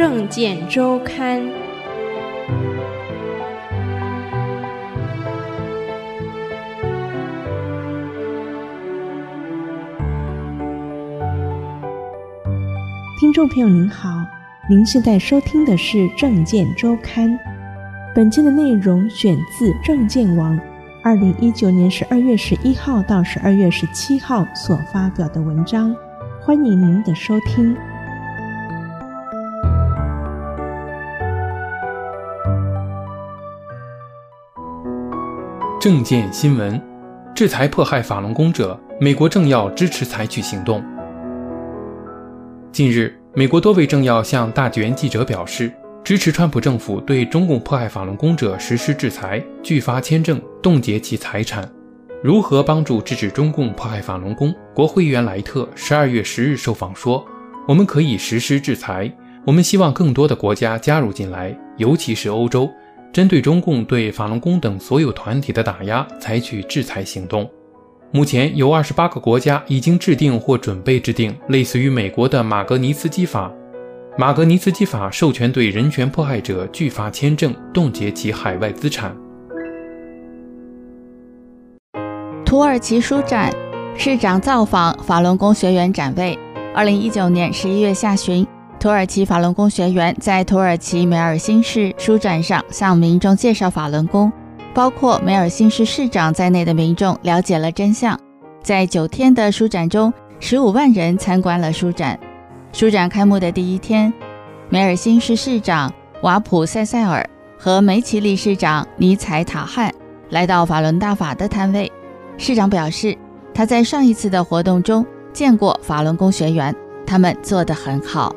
政见周刊。 听众朋友您好，您现在收听的是政见周刊。本期的内容选自政见网2019年12月11号到12月17号所发表的文章，欢迎您的收听。 政见新闻：制裁迫害法轮功者，美国政要支持采取行动。近日，美国多位政要向大纪记者表示，支持川普政府对中共迫害法轮功者实施制裁，拒发签证，冻结其财产。如何帮助制止中共迫害法轮功？国会议员莱特12月10日受访说，我们可以实施制裁，我们希望更多的国家加入进来，尤其是欧洲，针对中共对法轮功等所有团体的打压采取制裁行动。目前有28个国家已经制定或准备制定类似于美国的马格尼茨基法。马格尼茨基法授权对人权迫害者拒发签证，冻结其海外资产。 土耳其书展，市长造访法轮功学员展位。2019年11月下旬，土耳其法轮功学员在土耳其梅尔辛市书展上向民众介绍法轮功，包括梅尔辛市市长在内的民众了解了真相。在9天的书展中，15万人参观了书展。书展开幕的第一天，梅尔辛市市长瓦普塞塞尔和梅奇利市长尼采塔汗来到法轮大法的摊位。市长表示，他在上一次的活动中见过法轮功学员，他们做得很好。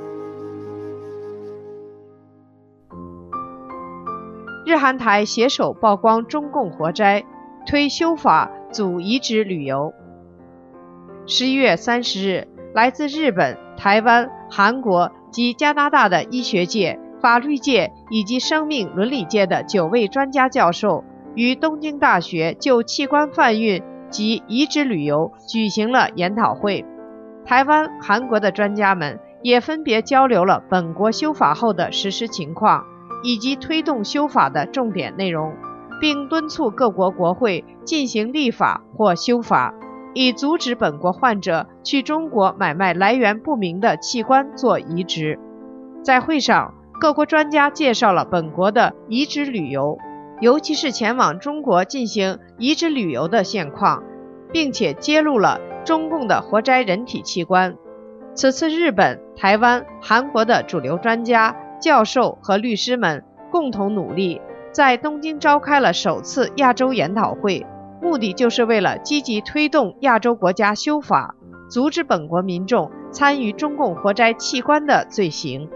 日韩台携手曝光中共活摘，推修法阻移植旅游。11月30日，来自日本、台湾、韩国及加拿大的医学界、法律界以及生命伦理界的9位专家教授于东京大学就器官贩运及移植旅游举行了研讨会。台湾、韩国的专家们也分别交流了本国修法后的实施情况以及推动修法的重点内容，并敦促各国国会进行立法或修法，以阻止本国患者去中国买卖来源不明的器官做移植。在会上，各国专家介绍了本国的移植旅游，尤其是前往中国进行移植旅游的现况，并且揭露了中共的活摘人体器官。此次日本、台湾、韩国的主流专家、教授和律师们共同努力，在东京召开了首次亚洲研讨会，目的就是为了积极推动亚洲国家修法，阻止本国民众参与中共活摘器官的罪行。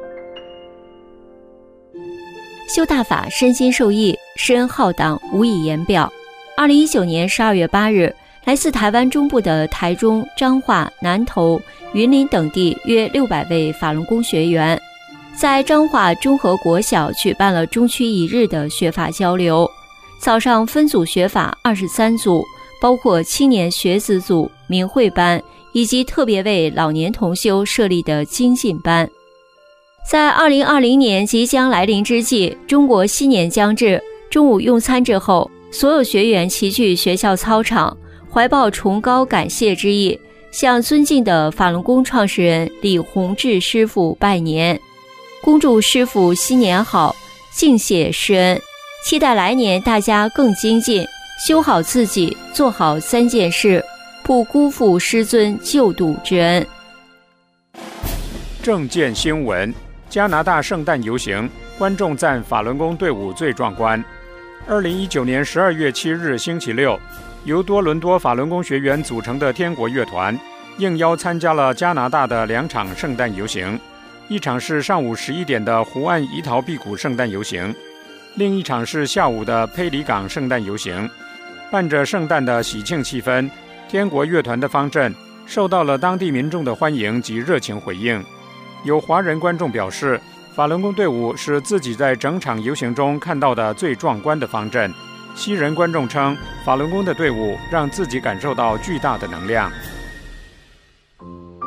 修大法身心受益，施恩浩荡，无以言表。2019年12月8日，来自台湾中部的台中、彰化、南投、云林等地约600位法轮功学员，在彰化中和国小举办了中区一日的学法交流。早上分组学法23组，包括青年学子组、明慧班以及特别为老年同修设立的精进班。在2020年即将来临之际，中国新年将至，中午用餐之后，所有学员齐聚学校操场，怀抱崇高感谢之意，向尊敬的法轮功创始人李洪志师父拜年，恭祝师父新年好，敬谢师恩，期待来年大家更精进，修好自己，做好3件事，不辜负师尊救度之恩。 政见新闻：加拿大圣诞游行，观众赞法轮功队伍最壮观。2019年12月7日星期六，由多伦多法轮功学员组成的天国乐团应邀参加了加拿大的2场圣诞游行，一场是上午11点的湖岸怡陶碧谷圣诞游行，另一场是下午的佩里港圣诞游行。伴着圣诞的喜庆气氛，天国乐团的方阵受到了当地民众的欢迎及热情回应。有华人观众表示，法轮功队伍是自己在整场游行中看到的最壮观的方阵。西人观众称，法轮功的队伍让自己感受到巨大的能量。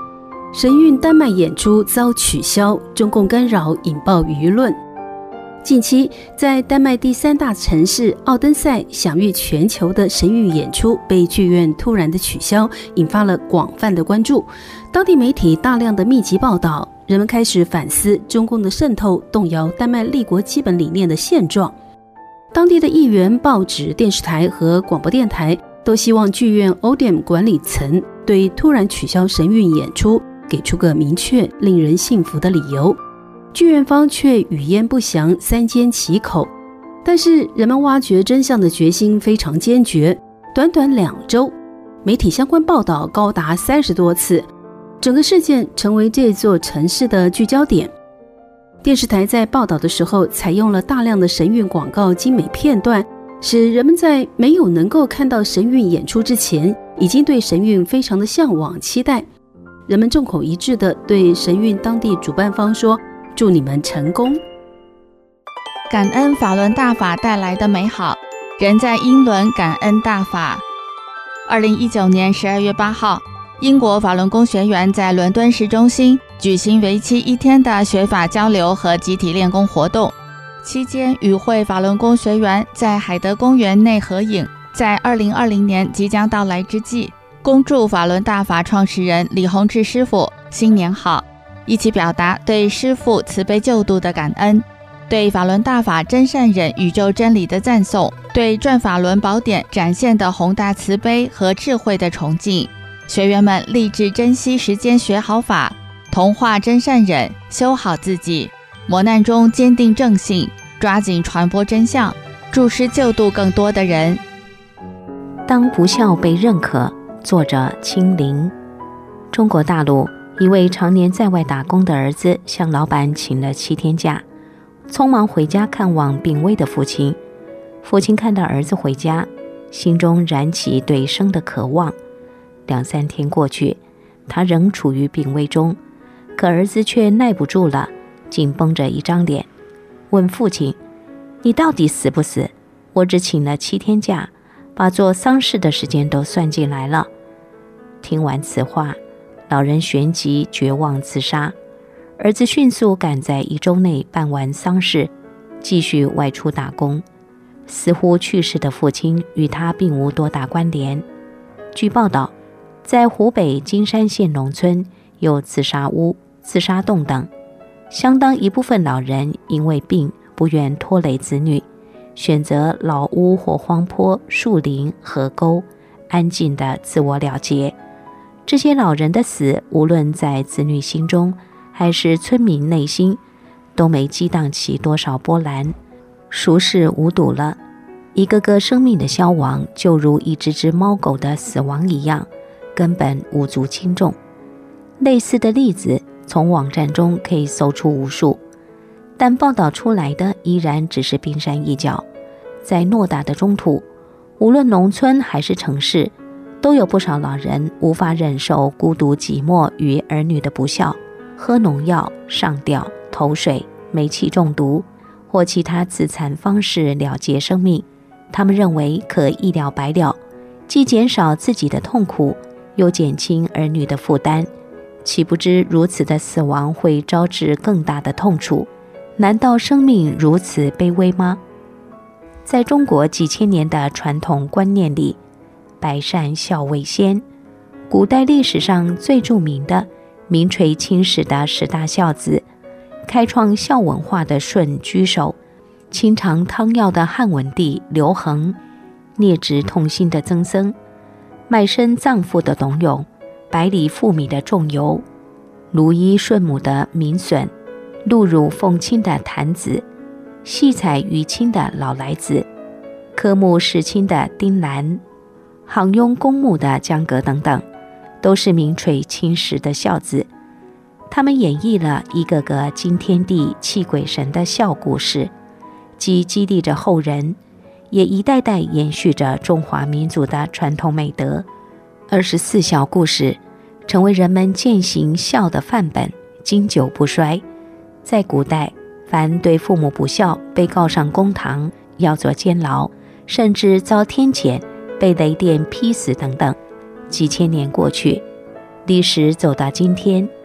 神韵丹麦演出遭取消，中共干扰引爆舆论。近期，在丹麦第3大城市奥登塞享誉全球的神韵演出被剧院突然的取消，引发了广泛的关注。当地媒体大量的密集报道，人们开始反思中共的渗透动摇丹麦立国基本理念的现状。当地的议员、报纸、电视台和广播电台都希望剧院 Odeon 管理层对突然取消神韵演出给出个明确、令人信服的理由。剧院方却语焉不详，三缄其口。但是人们挖掘真相的决心非常坚决。短短2周，媒体相关报道高达30多次，整个事件成为这座城市的聚焦点。电视台在报道的时候采用了大量的神韵广告精美片段，使人们在没有能够看到神韵演出之前，已经对神韵非常的向往期待。人们众口一致地对神韵当地主办方说：祝你们成功。 感恩法轮大法带来的美好，人在英伦感恩大法。2019年12月8号，英国法轮功学员在伦敦市中心举行为期1天的学法交流和集体练功活动，期间与会法轮功学员在海德公园内合影。在2020年即将到来之际，恭祝法轮大法创始人李洪志师父新年好，一起表达对师父慈悲救度的感恩，对法轮大法真善忍宇宙真理的赞颂，对转法轮宝典展现的宏大慈悲和智慧的崇敬。学员们立志珍惜时间学好法，同化真善忍，修好自己，磨难中坚定正信，抓紧传播真相，助师救度更多的人。 当不孝被认可，作者清零。中国大陆一位常年在外打工的儿子向老板请了7天假，匆忙回家看望病危的父亲。父亲看到儿子回家，心中燃起对生的渴望。2、3天过去，他仍处于病危中，可儿子却耐不住了，紧绷着一张脸，问父亲：你到底死不死？我只请了7天假，把做丧事的时间都算进来了。听完此话，老人旋即绝望自杀。儿子迅速赶在1周内办完丧事，继续外出打工。似乎去世的父亲与他并无多大关联。据报道，在湖北金山县农村有自杀屋、自杀洞等，相当一部分老人因为病不愿拖累子女，选择老屋或荒坡、树林、河沟，安静地自我了结。这些老人的死，无论在子女心中还是村民内心，都没激荡起多少波澜，熟视无睹了。一个个生命的消亡，就如一只只猫狗的死亡一样，根本无足轻重。类似的例子从网站中可以搜出无数，但报道出来的依然只是冰山一角。在偌大的中土，无论农村还是城市，都有不少老人无法忍受孤独寂寞与儿女的不孝，喝农药、上吊、投水、煤气中毒或其他自残方式了结生命。他们认为可一了百了，既减少自己的痛苦，又减轻儿女的负担，岂不知如此的死亡会招致更大的痛楚？难道生命如此卑微吗？在中国几千年的传统观念里，百善孝为先，古代历史上最著名的名垂青史的10大孝子，开创孝文化的舜居首，清尝汤药的汉文帝刘恒，孽执痛心的曾参，卖身葬父的董永，百里赴米的仲由，卢衣顺母的闵损，露乳奉亲的谭子，戏采娱亲的老来子，科目世亲的丁兰，行拥公墓的江革等等，都是名垂青史的孝子。他们演绎了一个个惊天地泣鬼神的孝故事，既激励着后人，也一代代延续着中华民族的传统美德。24孝故事成为人们践行孝的范本，经久不衰。在古代，凡对父母不孝，被告上公堂，要做监牢，甚至遭天谴，被雷电劈死等等。几千年过去，历史走到今天，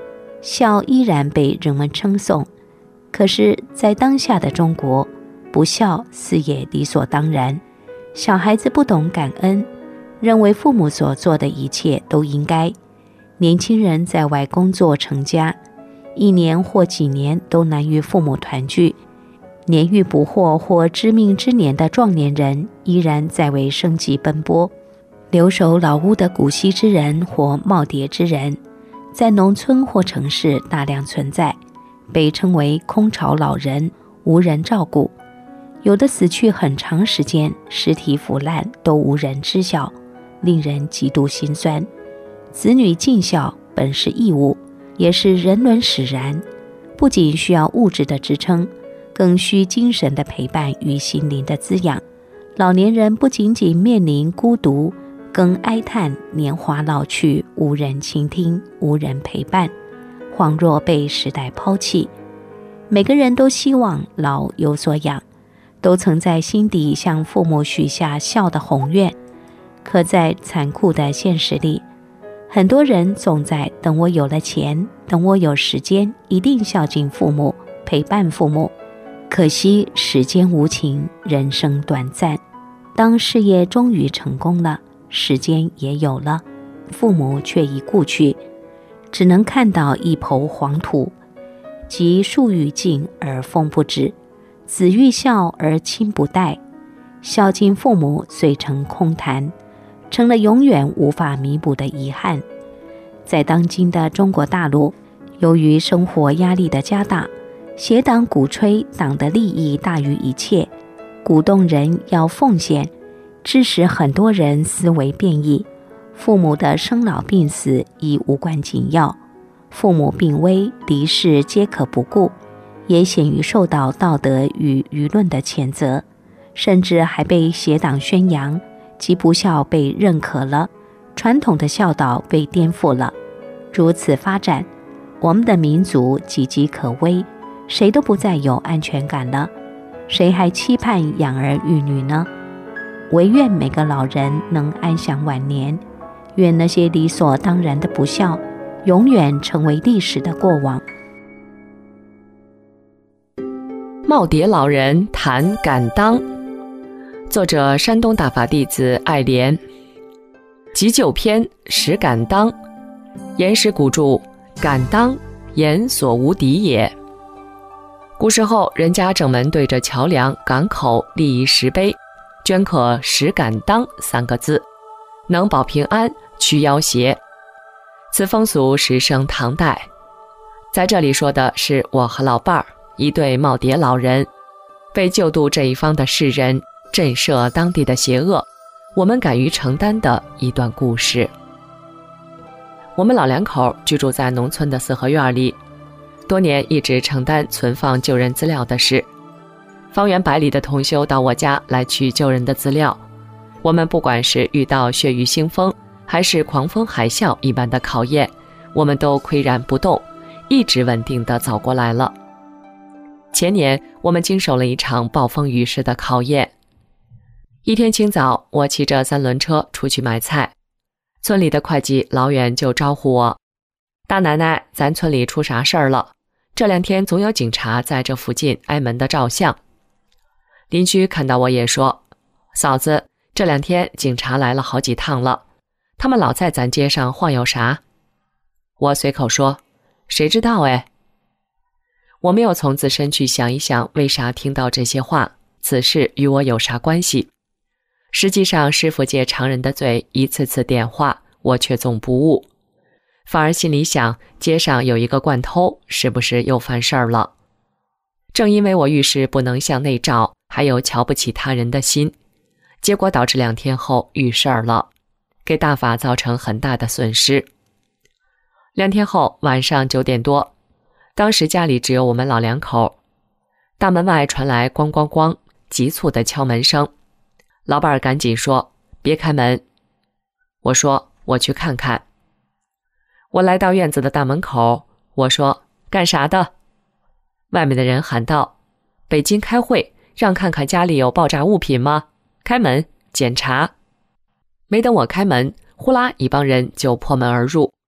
孝依然被人们称颂。可是，在当下的中国，不孝似也理所当然。小孩子不懂感恩，认为父母所做的一切都应该。年轻人在外工作成家，1年或几年都难与父母团聚。年逾不惑或知命之年的壮年人依然在为生计奔波。留守老屋的古稀之人或耄耋之人，在农村或城市大量存在，被称为空巢老人，无人照顾。有的死去很长时间，尸体腐烂都无人知晓，令人极度心酸。子女尽孝本是义务，也是人伦使然，不仅需要物质的支撑，更需精神的陪伴与心灵的滋养。老年人不仅仅面临孤独，更哀叹年华老去，无人倾听，无人陪伴，恍若被时代抛弃。每个人都希望老有所养，都曾在心底向父母许下孝的宏愿。可在残酷的现实里，很多人总在等我有了钱，等我有时间，一定孝敬父母，陪伴父母。可惜时间无情，人生短暂。当事业终于成功了，时间也有了，父母却已故去，只能看到一抔黄土。即树欲静而风不止，子欲孝而亲不待。孝敬父母虽成空谈，成了永远无法弥补的遗憾。在当今的中国大陆，由于生活压力的加大，邪党鼓吹党的利益大于一切，鼓动人要奉献，致使很多人思维变异。父母的生老病死已无关紧要，父母病危离世皆可不顾，也显于受到道德与舆论的谴责，甚至还被邪党宣扬，即不孝被认可了，传统的孝道被颠覆了。如此发展，我们的民族岌岌可危，谁都不再有安全感了，谁还期盼养儿育女呢？唯愿每个老人能安享晚年，愿那些理所当然的不孝永远成为历史的过往。 耄耋老人谈敢当，作者山东大法弟子爱莲。急救篇实敢当，言师古注：敢当，言所无敌也。古时候，人家正门对着桥梁、港口立一石碑，镌刻实敢当3个字，能保平安，驱妖邪。此风俗时生唐代。在这里说的是我和老伴儿，一对耄耋老人，为救度这一方的世人，震慑当地的邪恶，我们敢于承担的一段故事。我们老两口居住在农村的4合院里，多年一直承担存放救人资料的事。方圆100里的同修到我家来取救人的资料，我们不管是遇到血雨腥风，还是狂风海啸一般的考验，我们都岿然不动，一直稳定地走过来了。前年我们经受了一场暴风雨式的考验。一天清早，我骑着3轮车出去买菜，村里的会计老远就招呼我：大奶奶，咱村里出啥事儿了？这2天总有警察在这附近挨门的照相。邻居看到我也说：嫂子，这2天警察来了好几趟了，他们老在咱街上晃悠啥？我随口说：谁知道哎。我没有从自身去想一想为啥听到这些话，此事与我有啥关系。实际上师父借常人的嘴一次次点化，我却总不悟，反而心里想，街上有一个惯偷，是不是又犯事儿了？正因为我遇事不能向内照，还有瞧不起他人的心，结果导致2天后遇事儿了，给大法造成很大的损失。2天后晚上9点多，当时家里只有我们老两口，大门外传来咣咣咣急促的敲门声。老伴儿赶紧说：别开门。我说：我去看看。我来到院子的大门口，我说：干啥的？外面的人喊道：北京开会，让看看家里有爆炸物品吗？开门检查。没等我开门，呼啦一帮人就破门而入，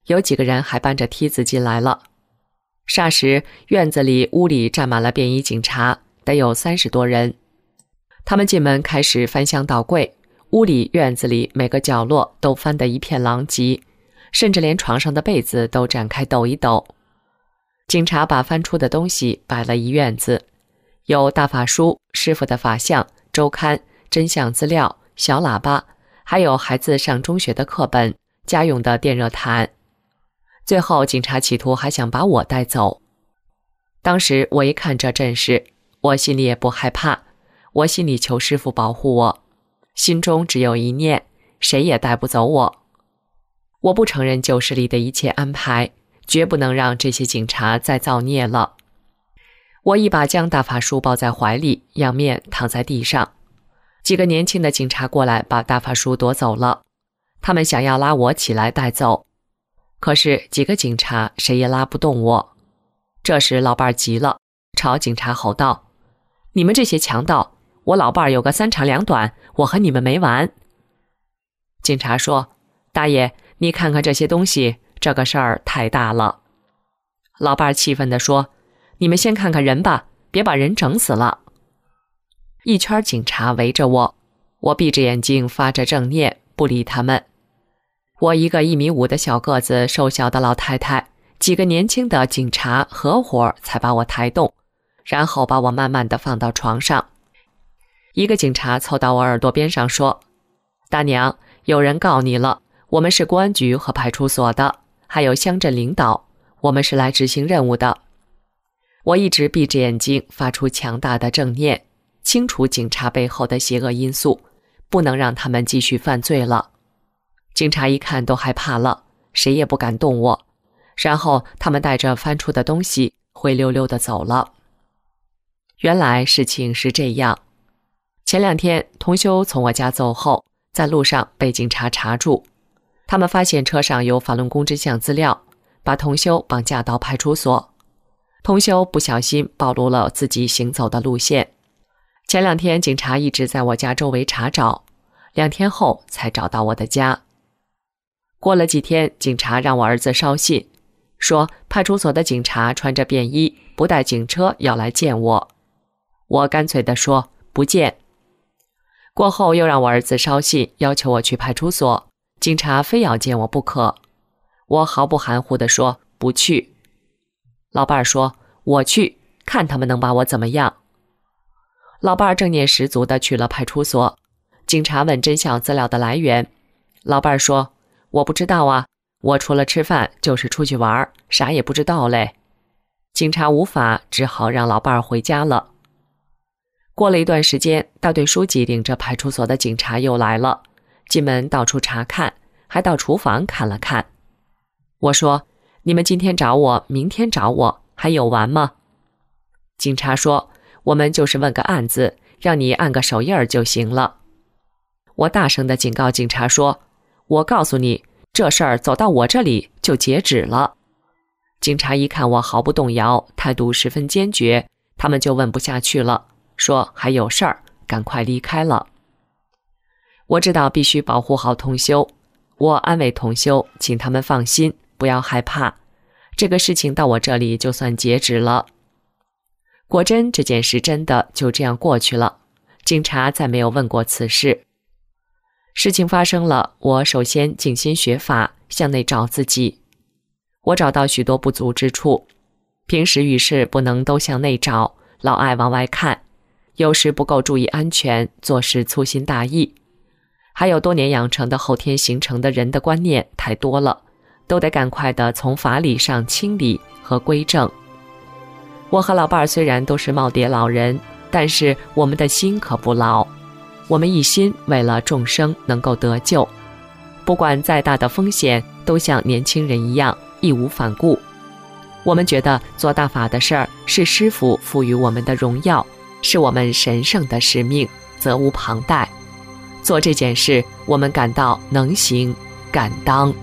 有几个人还搬着梯子进来了。霎时，院子里、屋里站满了便衣警察，得有30多人。他们进门开始翻箱倒柜，屋里、院子里每个角落都翻得一片狼藉，甚至连床上的被子都展开抖一抖。警察把翻出的东西摆了一院子，有大法书、师傅的法相、周刊、真相资料、小喇叭，还有孩子上中学的课本、家用的电热毯。最后警察企图还想把我带走。当时我一看这阵势，我心里也不害怕，我心里求师父保护我，心中只有一念，谁也带不走我。我不承认旧时里的一切安排，绝不能让这些警察再造孽了。我一把将大法书抱在怀里，仰面躺在地上。几个年轻的警察过来把大法书夺走了，他们想要拉我起来带走，可是几个警察谁也拉不动我。这时老伴急了，朝警察吼道：“你们这些强盗，我老伴有个3长2短，我和你们没完。”警察说：“大爷，你看看这些东西，这个事儿太大了。”老伴气愤地说：“你们先看看人吧，别把人整死了。”一圈警察围着我，我闭着眼睛发着正念，不理他们。我一个1.5米的小个子瘦小的老太太，几个年轻的警察合伙才把我抬动，然后把我慢慢地放到床上。一个警察凑到我耳朵边上说：“大娘，有人告你了，我们是公安局和派出所的，还有乡镇领导，我们是来执行任务的。”我一直闭着眼睛发出强大的正念，清除警察背后的邪恶因素，不能让他们继续犯罪了。警察一看都害怕了，谁也不敢动我，然后他们带着翻出的东西灰溜溜地走了。原来事情是这样，前2天同修从我家走后，在路上被警察查住，他们发现车上有法轮功真相资料，把同修绑架到派出所。同修不小心暴露了自己行走的路线。前2天警察一直在我家周围查找，2天后才找到我的家。过了几天，警察让我儿子捎信，说派出所的警察穿着便衣，不带警车要来见我。我干脆地说不见。过后又让我儿子捎信，要求我去派出所，警察非要见我不可。我毫不含糊地说不去。老伴儿说我去，看他们能把我怎么样。老伴儿正念十足地去了派出所，警察问真相资料的来源，老伴儿说我不知道啊，我除了吃饭就是出去玩，啥也不知道嘞。警察无法，只好让老伴儿回家了。过了一段时间，大队书记领着派出所的警察又来了，进门到处查看，还到厨房看了看。我说你们今天找我，明天找我，还有完吗？警察说我们就是问个案子，让你按个手印儿就行了。我大声地警告警察说，我告诉你，这事儿走到我这里就截止了。警察一看我毫不动摇，态度十分坚决，他们就问不下去了，说还有事儿，赶快离开了。我知道必须保护好同修，我安慰同修，请他们放心，不要害怕，这个事情到我这里就算截止了。果真这件事真的就这样过去了，警察再没有问过此事。事情发生了，我首先静心学法，向内找自己。我找到许多不足之处，平时遇事不能都向内找，老爱往外看，有时不够注意安全，做事粗心大意，还有多年养成的后天形成的人的观念太多了，都得赶快的从法理上清理和归正。我和老伴儿虽然都是耄耋老人，但是我们的心可不老，我们一心为了众生能够得救，不管再大的风险，都像年轻人一样义无反顾。我们觉得做大法的事儿是师父赋予我们的荣耀，是我们神圣的使命，责无旁贷。做这件事，我们感到能行敢当。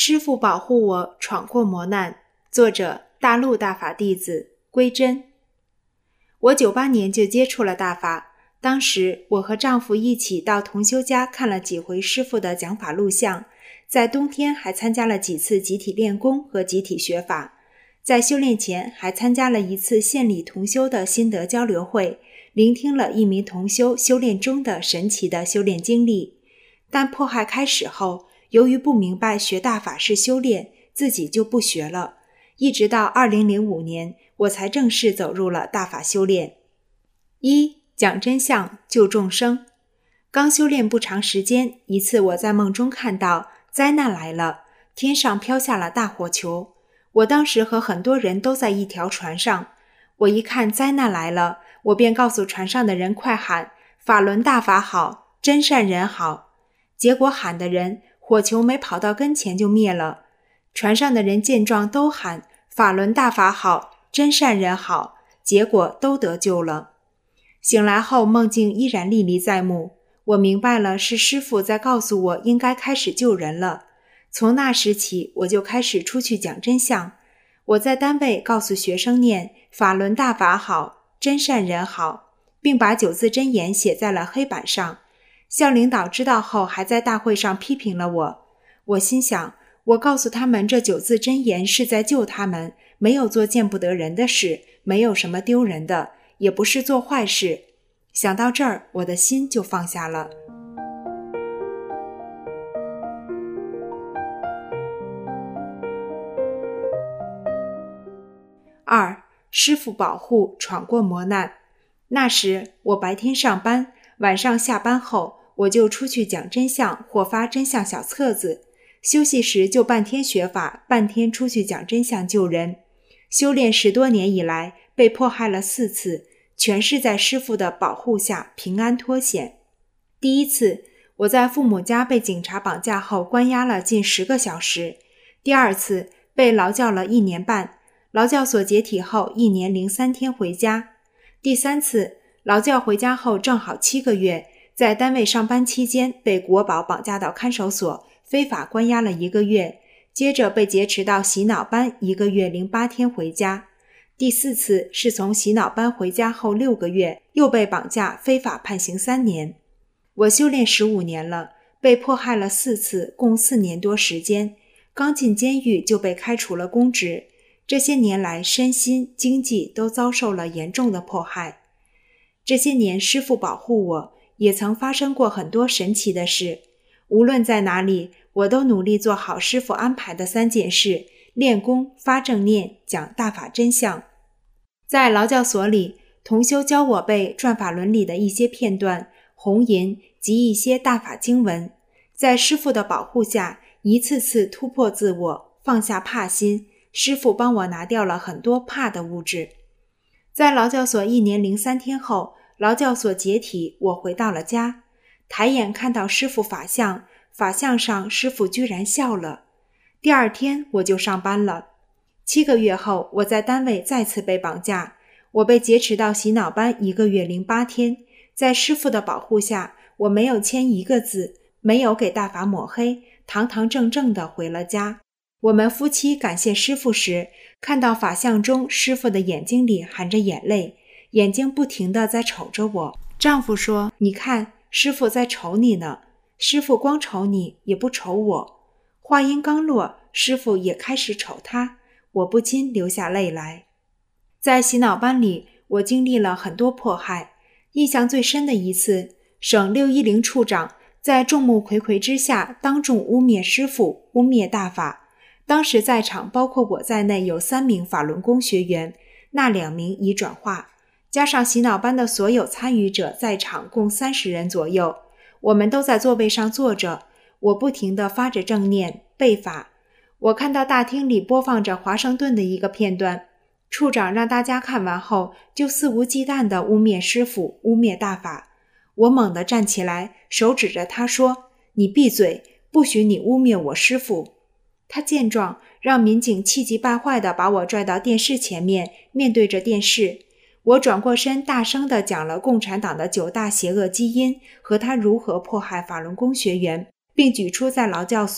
师父保护我闯过磨难，作者大陆大法弟子归真。我98年就接触了大法，当时我和丈夫一起到同修家看了几回师父的讲法录像，在冬天还参加了几次集体练功和集体学法，在修炼前还参加了一次县里同修的心得交流会，聆听了一名同修修炼中的神奇的修炼经历。但迫害开始后，由于不明白学大法是修炼，自己就不学了，一直到2005年我才正式走入了大法修炼。1. 讲真相救众生。刚修炼不长时间，一次我在梦中看到灾难来了，天上飘下了大火球。我当时和很多人都在一条船上，我一看灾难来了，我便告诉船上的人快喊法轮大法好，真善人好。结果喊的人，火球没跑到跟前就灭了。船上的人见状都喊法轮大法好，真善人好，结果都得救了。醒来后梦境依然历历在目，我明白了是师父在告诉我应该开始救人了。从那时起我就开始出去讲真相。我在单位告诉学生念法轮大法好，真善人好，并把9字真言写在了黑板上。校领导知道后还在大会上批评了我。我心想，我告诉他们这9字真言是在救他们，没有做见不得人的事，没有什么丢人的，也不是做坏事。想到这儿，我的心就放下了。2. 师父保护闯过磨难。那时我白天上班，晚上下班后我就出去讲真相或发真相小册子，休息时就半天学法，半天出去讲真相救人。修炼10多年以来，被迫害了4次，全是在师父的保护下平安脱险。第一次，我在父母家被警察绑架后关押了近10个小时。第二次，被劳教了1年半，劳教所解体后1年03天回家。第三次，劳教回家后正好7个月，在单位上班期间被国保绑架到看守所，非法关押了1个月，接着被劫持到洗脑班1个月08天回家。第4次是从洗脑班回家后6个月，又被绑架非法判刑3年。我修炼15年了，被迫害了4次，共4年多时间。刚进监狱就被开除了公职，这些年来身心经济都遭受了严重的迫害。这些年师父保护我，也曾发生过很多神奇的事。无论在哪里，我都努力做好师父安排的3件事：练功、发正念、讲大法真相。在劳教所里，同修教我背转法轮里的一些片段、红吟及一些大法经文，在师父的保护下，一次次突破自我，放下怕心，师父帮我拿掉了很多怕的物质。在劳教所1年03天后，劳教所解体，我回到了家，抬眼看到师父法相，法相上师父居然笑了。第2天我就上班了。7个月后，我在单位再次被绑架，我被劫持到洗脑班1个月08天，在师父的保护下，我没有签1个字，没有给大法抹黑，堂堂正正地回了家。我们夫妻感谢师父时，看到法相中师父的眼睛里含着眼泪，眼睛不停地在瞅着我。丈夫说：“你看，师父在瞅你呢。”师父光瞅你，也不瞅我。话音刚落，师父也开始瞅他，我不禁流下泪来。在洗脑班里，我经历了很多迫害，印象最深的一次，省610处长在众目睽睽之下当众污蔑师父，污蔑大法。当时在场包括我在内有3名法轮功学员，那2名已转化，加上洗脑班的所有参与者在场共30人左右。我们都在座位上坐着，我不停地发着正念背法。我看到大厅里播放着华盛顿的一个片段，处长让大家看完后就肆无忌惮地污蔑师父，污蔑大法。我猛地站起来，手指着他说：“你闭嘴，不许你污蔑我师父。”他见状，让民警气急败坏地把我拽到电视前面，面对着电视。我转过身，大声地讲了共产党的9大邪恶基因和他如何迫害法轮功学员，并举出在劳教所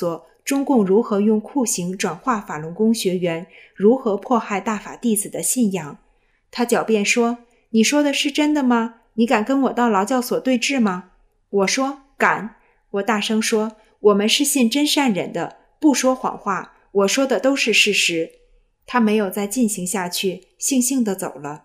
中共如何用酷刑转化法轮功学员，如何迫害大法弟子的信仰。他狡辩说，你说的是真的吗？你敢跟我到劳教所对峙吗？我说敢。我大声说，我们是信真善忍的，不说谎话，我说的都是事实。他没有再进行下去，悻悻地走了。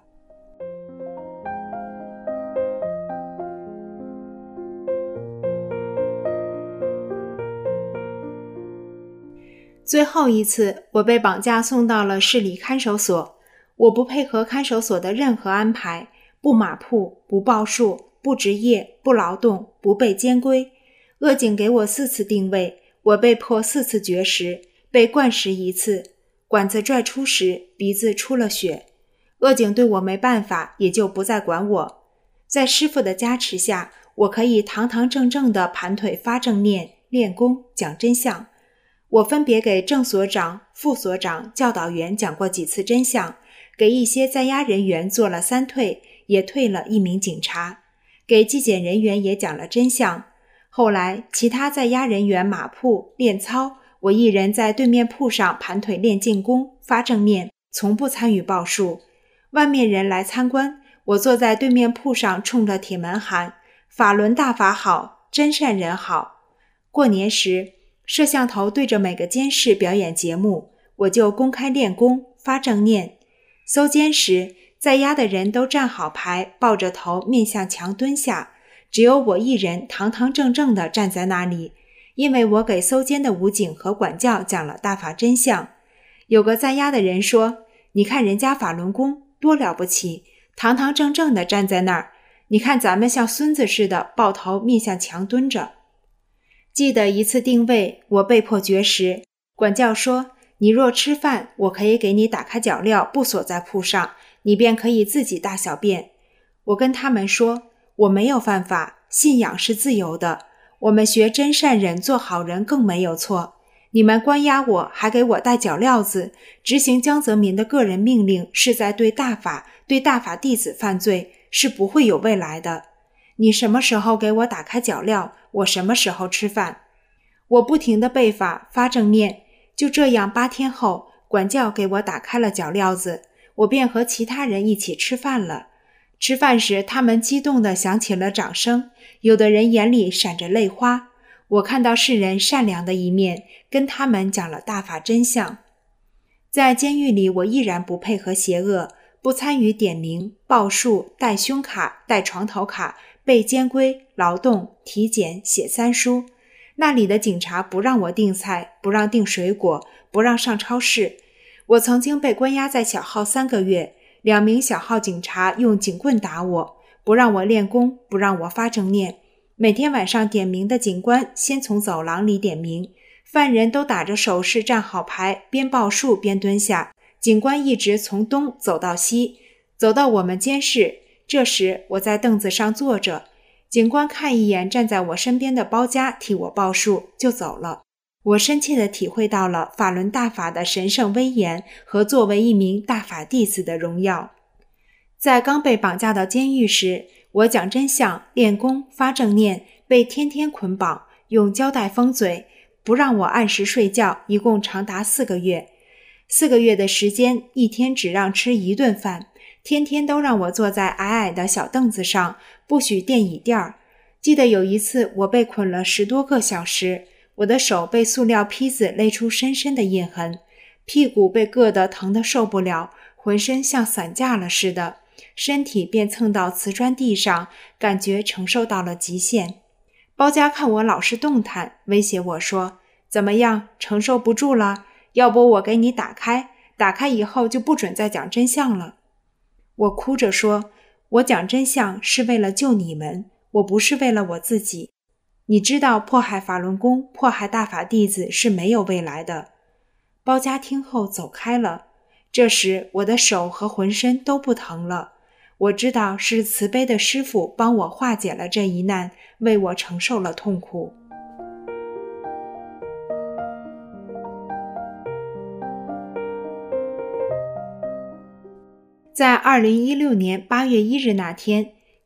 最后一次，我被绑架送到了市里看守所。我不配合看守所的任何安排，不马铺，不报数，不值夜，不劳动，不被监规。恶警给我4次定位，我被迫4次绝食，被灌食1次。管子拽出时，鼻子出了血。恶警对我没办法，也就不再管我。在师父的加持下，我可以堂堂正正地盘腿发正念、练功、讲真相。我分别给正所长、副所长、教导员讲过几次真相，给一些在押人员做了3退，也退了1名警察，给纪检人员也讲了真相。后来其他在押人员马铺练操，我一人在对面铺上盘腿练静功、发正念，从不参与报数。外面人来参观，我坐在对面铺上冲着铁门喊，法轮大法好，真善人好。过年时，摄像头对着每个监室表演节目，我就公开练功发正念。搜监时，在押的人都站好排，抱着头面向墙蹲下，只有我一人堂堂正正地站在那里，因为我给搜监的武警和管教讲了大法真相。有个在押的人说，你看人家法轮功多了不起，堂堂正正地站在那儿，你看咱们像孙子似的抱头面向墙蹲着。记得一次定位，我被迫绝食，管教说，你若吃饭，我可以给你打开脚镣不锁在铺上，你便可以自己大小便。我跟他们说，我没有犯法，信仰是自由的，我们学真善忍做好人更没有错。你们关押我还给我戴脚镣子，执行江泽民的个人命令，是在对大法弟子犯罪，是不会有未来的。你什么时候给我打开脚镣，我什么时候吃饭。我不停地背法发正念，就这样8天后，管教给我打开了脚镣子，我便和其他人一起吃饭了。吃饭时，他们激动地响起了掌声，有的人眼里闪着泪花。我看到世人善良的一面，跟他们讲了大法真相。在监狱里，我依然不配合邪恶，不参与点名、报数、带胸卡、带床头卡、背监规、劳动、体检、写3书。那里的警察不让我订菜，不让订水果，不让上超市。我曾经被关押在小号3个月，2名小号警察用警棍打我，不让我练功，不让我发正念。每天晚上点名的警官先从走廊里点名，犯人都打着手势站好排，边报数边蹲下。警官一直从东走到西，走到我们监室。这时我在凳子上坐着，警官看一眼站在我身边的包家，替我报数就走了。我深切地体会到了法轮大法的神圣威严和作为一名大法弟子的荣耀。在刚被绑架到监狱时，我讲真相、练功、发正念，被天天捆绑，用胶带封嘴，不让我按时睡觉，一共长达4个月。4个月的时间，一天只让吃1顿饭，天天都让我坐在矮矮的小凳子上，不许垫椅垫儿。记得有一次，我被捆了10多个小时，我的手被塑料坯子勒出深深的印痕，屁股被硌得疼得受不了，浑身像散架了似的，身体便蹭到瓷砖地上，感觉承受到了极限。包家看我老是动弹，威胁我说，怎么样，承受不住了？要不我给你打开，打开以后就不准再讲真相了。我哭着说，我讲真相是为了救你们，我不是为了我自己。你知道迫害法轮功、迫害大法弟子是没有未来的。包家听后走开了。这时我的手和浑身都不疼了。我知道是慈悲的师父帮我化解了这一难，为我承受了痛苦。在2016年8月1日那天，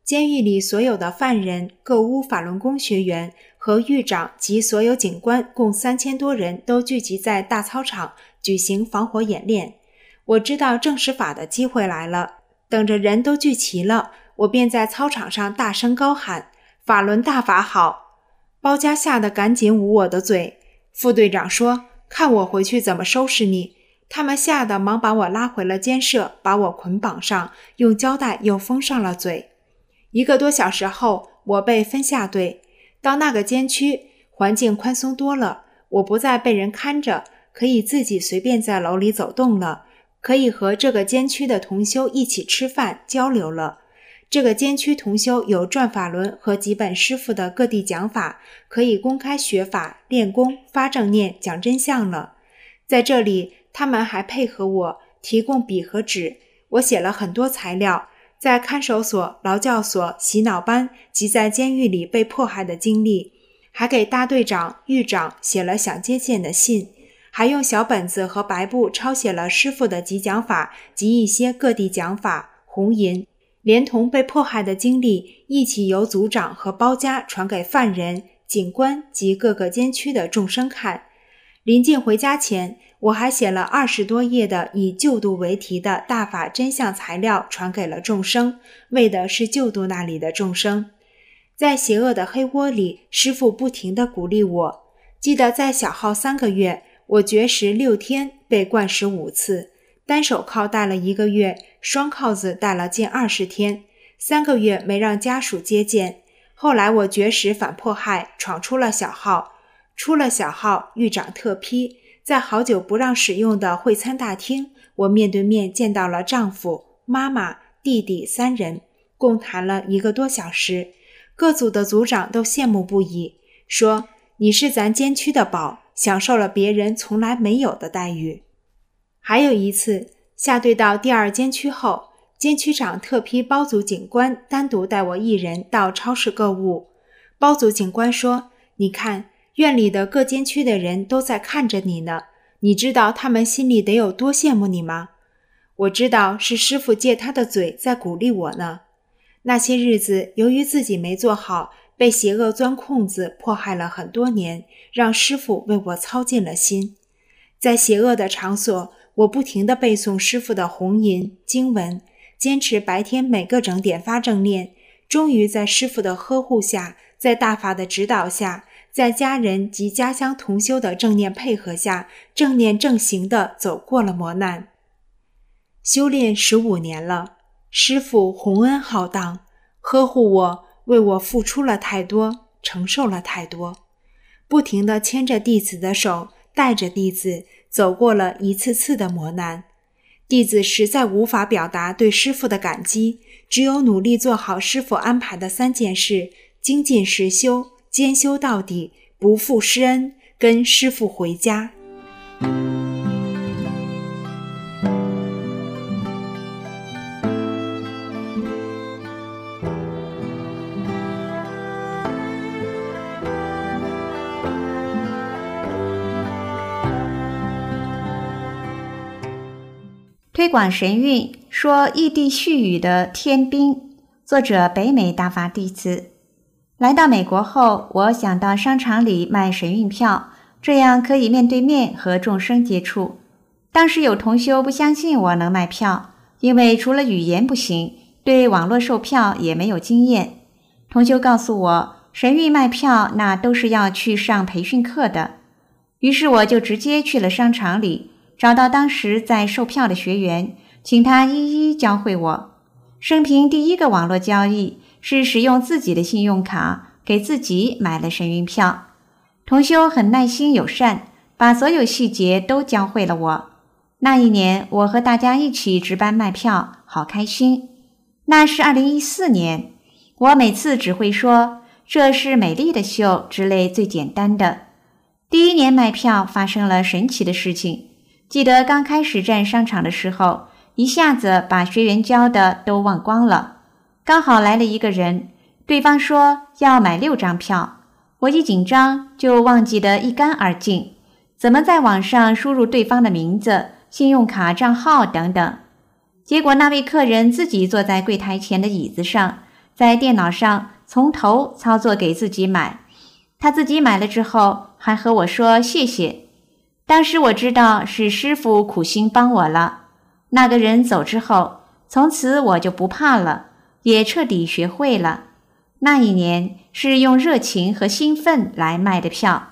监狱里所有的犯人、各屋法轮功学员和狱长及所有警官共3000多人都聚集在大操场举行防火演练。我知道正式法的机会来了，等着人都聚齐了，我便在操场上大声高喊：法轮大法好！包家吓得赶紧捂我的嘴。副队长说：看我回去怎么收拾你。他们吓得忙把我拉回了监舍，把我捆绑上，用胶带又封上了嘴。1个多小时后，我被分下队，到那个监区，环境宽松多了，我不再被人看着，可以自己随便在楼里走动了，可以和这个监区的同修一起吃饭交流了。这个监区同修有转法轮和几本师父的各地讲法，可以公开学法、练功、发正念、讲真相了。在这里，他们还配合我提供笔和纸，我写了很多材料，在看守所、劳教所、洗脑班及在监狱里被迫害的经历，还给大队长、狱长写了想接见的信，还用小本子和白布抄写了师父的集讲法及一些各地讲法、红银，连同被迫害的经历一起由组长和包家传给犯人、警官及各个监区的众生看。临近回家前，我还写了20多页的以救度为题的大法真相材料传给了众生，为的是救度那里的众生。在邪恶的黑窝里，师父不停地鼓励我。记得在小号3个月，我绝食6天，被灌食5次，单手铐戴了1个月，双铐子戴了近20天，3个月没让家属接见。后来我绝食反迫害，闯出了小号。出了小号，狱长特批，在好久不让使用的会餐大厅，我面对面见到了丈夫、妈妈、弟弟3人，共谈了1个多小时。各组的组长都羡慕不已，说：你是咱监区的宝，享受了别人从来没有的待遇。还有一次，下队到第2监区后，监区长特批包组警官单独带我1人到超市购物。包组警官说：你看，院里的各监区的人都在看着你呢，你知道他们心里得有多羡慕你吗？我知道是师父借他的嘴在鼓励我呢。那些日子，由于自己没做好，被邪恶钻空子迫害了很多年，让师父为我操尽了心。在邪恶的场所，我不停地背诵师父的红银经文，坚持白天每个整点发正念，终于在师父的呵护下，在大法的指导下，在家人及家乡同修的正念配合下，正念正行地走过了磨难。修炼15年了，师父洪恩浩荡，呵护我，为我付出了太多，承受了太多，不停地牵着弟子的手，带着弟子走过了一次次的磨难。弟子实在无法表达对师父的感激，只有努力做好师父安排的3件事：精进实修，兼修到底，不负师恩，跟师父回家。 推广神韵，说异地絮语的天兵，作者北美大法弟子。来到美国后，我想到商场里卖神韵票，这样可以面对面和众生接触。当时有同修不相信我能卖票，因为除了语言不行，对网络售票也没有经验。同修告诉我，神韵卖票那都是要去上培训课的。于是我就直接去了商场里，找到当时在售票的学员，请他一一教会我。生平第1个网络交易是使用自己的信用卡给自己买了神韵票。同修很耐心友善，把所有细节都教会了我。那一年我和大家一起值班卖票，好开心。那是2014年，我每次只会说这是美丽的秀之类最简单的。第1年卖票发生了神奇的事情。记得刚开始站商场的时候，一下子把学员教的都忘光了。刚好来了一个人，对方说要买6张票，我一紧张就忘记得一干二净，怎么在网上输入对方的名字、信用卡账号等等。结果那位客人自己坐在柜台前的椅子上， 在电脑上从头操作给自己买。他自己买了之后还和我说谢谢。当时我知道是师父苦心帮我了。那个人走之后，从此我就不怕了，也彻底学会了。那一年是用热情和兴奋来卖的票。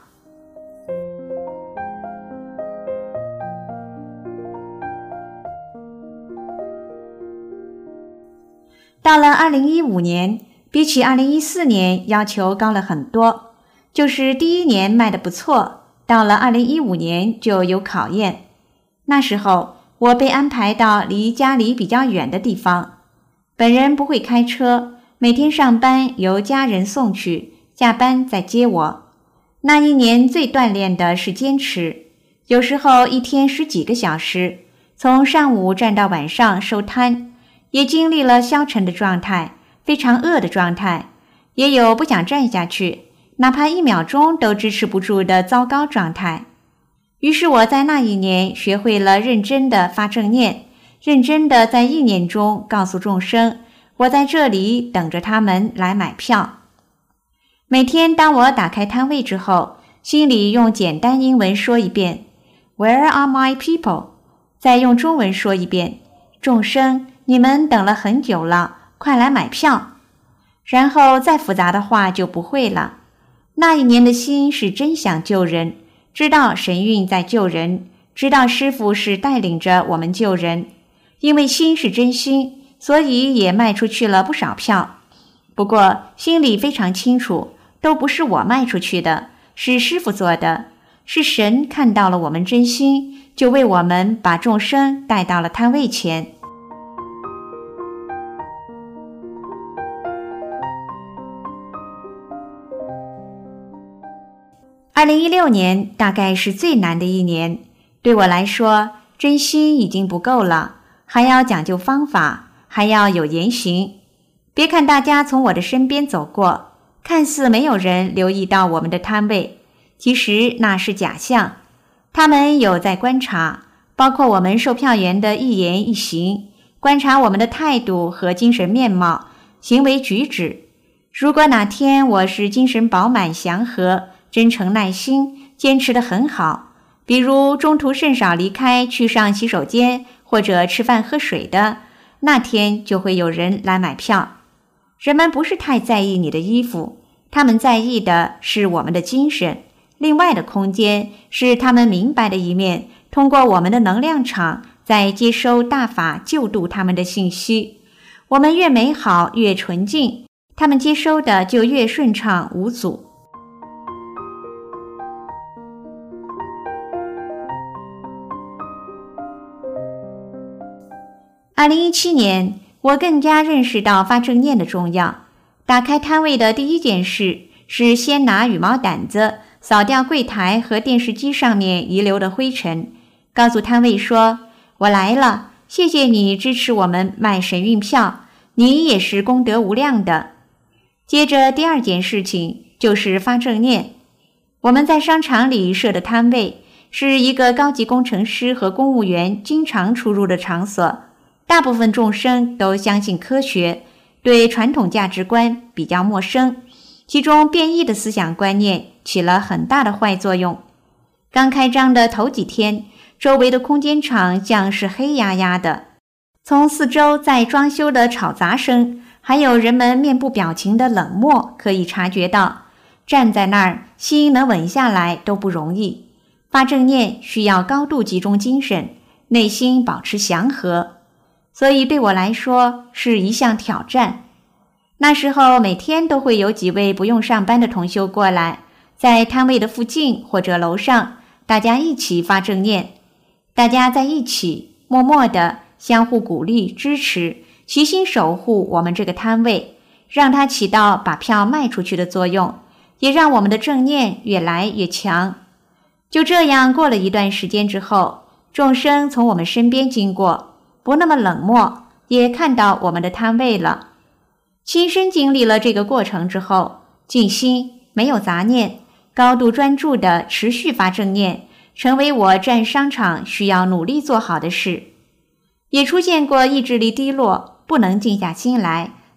到了2015年，比起2014年要求高了很多。就是第一年卖得不错，到了2015年就有考验。那时候我被安排到离家里比较远的地方，本人不会开车，每天上班由家人送去，下班再接我。那一年最锻炼的是坚持，有时候一天10几个小时，从上午站到晚上收摊，也经历了消沉的状态，非常饿的状态，也有不想站下去，哪怕1秒钟都支持不住的糟糕状态。于是我在那一年学会了认真的发正念，认真的在意念中告诉众生，我在这里等着他们来买票。每天当我打开摊位之后，心里用简单英文说一遍 Where are my people？ 再用中文说一遍，众生，你们等了很久了，快来买票。然后再复杂的话就不会了。那一年的心是真想救人，知道神韵在救人，知道师父是带领着我们救人。因为心是真心，所以也卖出去了不少票。不过心里非常清楚，都不是我卖出去的，是师父做的，是神看到了我们真心，就为我们把众生带到了摊位前。2016年大概是最难的一年，对我来说，真心已经不够了，还要讲究方法，还要有言行。别看大家从我的身边走过，看似没有人留意到我们的摊位，其实那是假象。他们有在观察，包括我们售票员的一言一行，观察我们的态度和精神面貌、行为举止。如果哪天我是精神饱满祥和、真诚耐心，坚持得很好，比如中途甚少离开去上洗手间或者吃饭喝水的，那天就会有人来买票。人们不是太在意你的衣服，他们在意的是我们的精神。另外的空间是他们明白的一面，通过我们的能量场在接收大法救度他们的信息。我们越美好越纯净，他们接收的就越顺畅无阻。2017年，我更加认识到发正念的重要。打开摊位的第一件事是先拿羽毛掸子扫掉柜台和电视机上面遗留的灰尘，告诉摊位说，我来了，谢谢你支持我们卖神韵票，你也是功德无量的。接着第二件事情就是发正念。我们在商场里设的摊位是一个高级工程师和公务员经常出入的场所，大部分众生都相信科学，对传统价值观比较陌生，其中变异的思想观念起了很大的坏作用。刚开张的头几天，周围的空间场像是黑压压的，从四周在装修的吵杂声，还有人们面部表情的冷漠可以察觉到，站在那儿心能稳下来都不容易。发正念需要高度集中精神，内心保持祥和，所以对我来说是一项挑战。那时候每天都会有几位不用上班的同修过来，在摊位的附近或者楼上，大家一起发正念。大家在一起默默地相互鼓励支持，齐心守护我们这个摊位，让它起到把票卖出去的作用，也让我们的正念越来越强。就这样过了一段时间之后，众生从我们身边经过，不那么冷漠，也看到我们的摊位了。亲身经历了这个过程之后，静心，没有杂念，高度专注地持续发正念，成为我站商场需要努力做好的事。也出现过意志力低落，不能静下心来，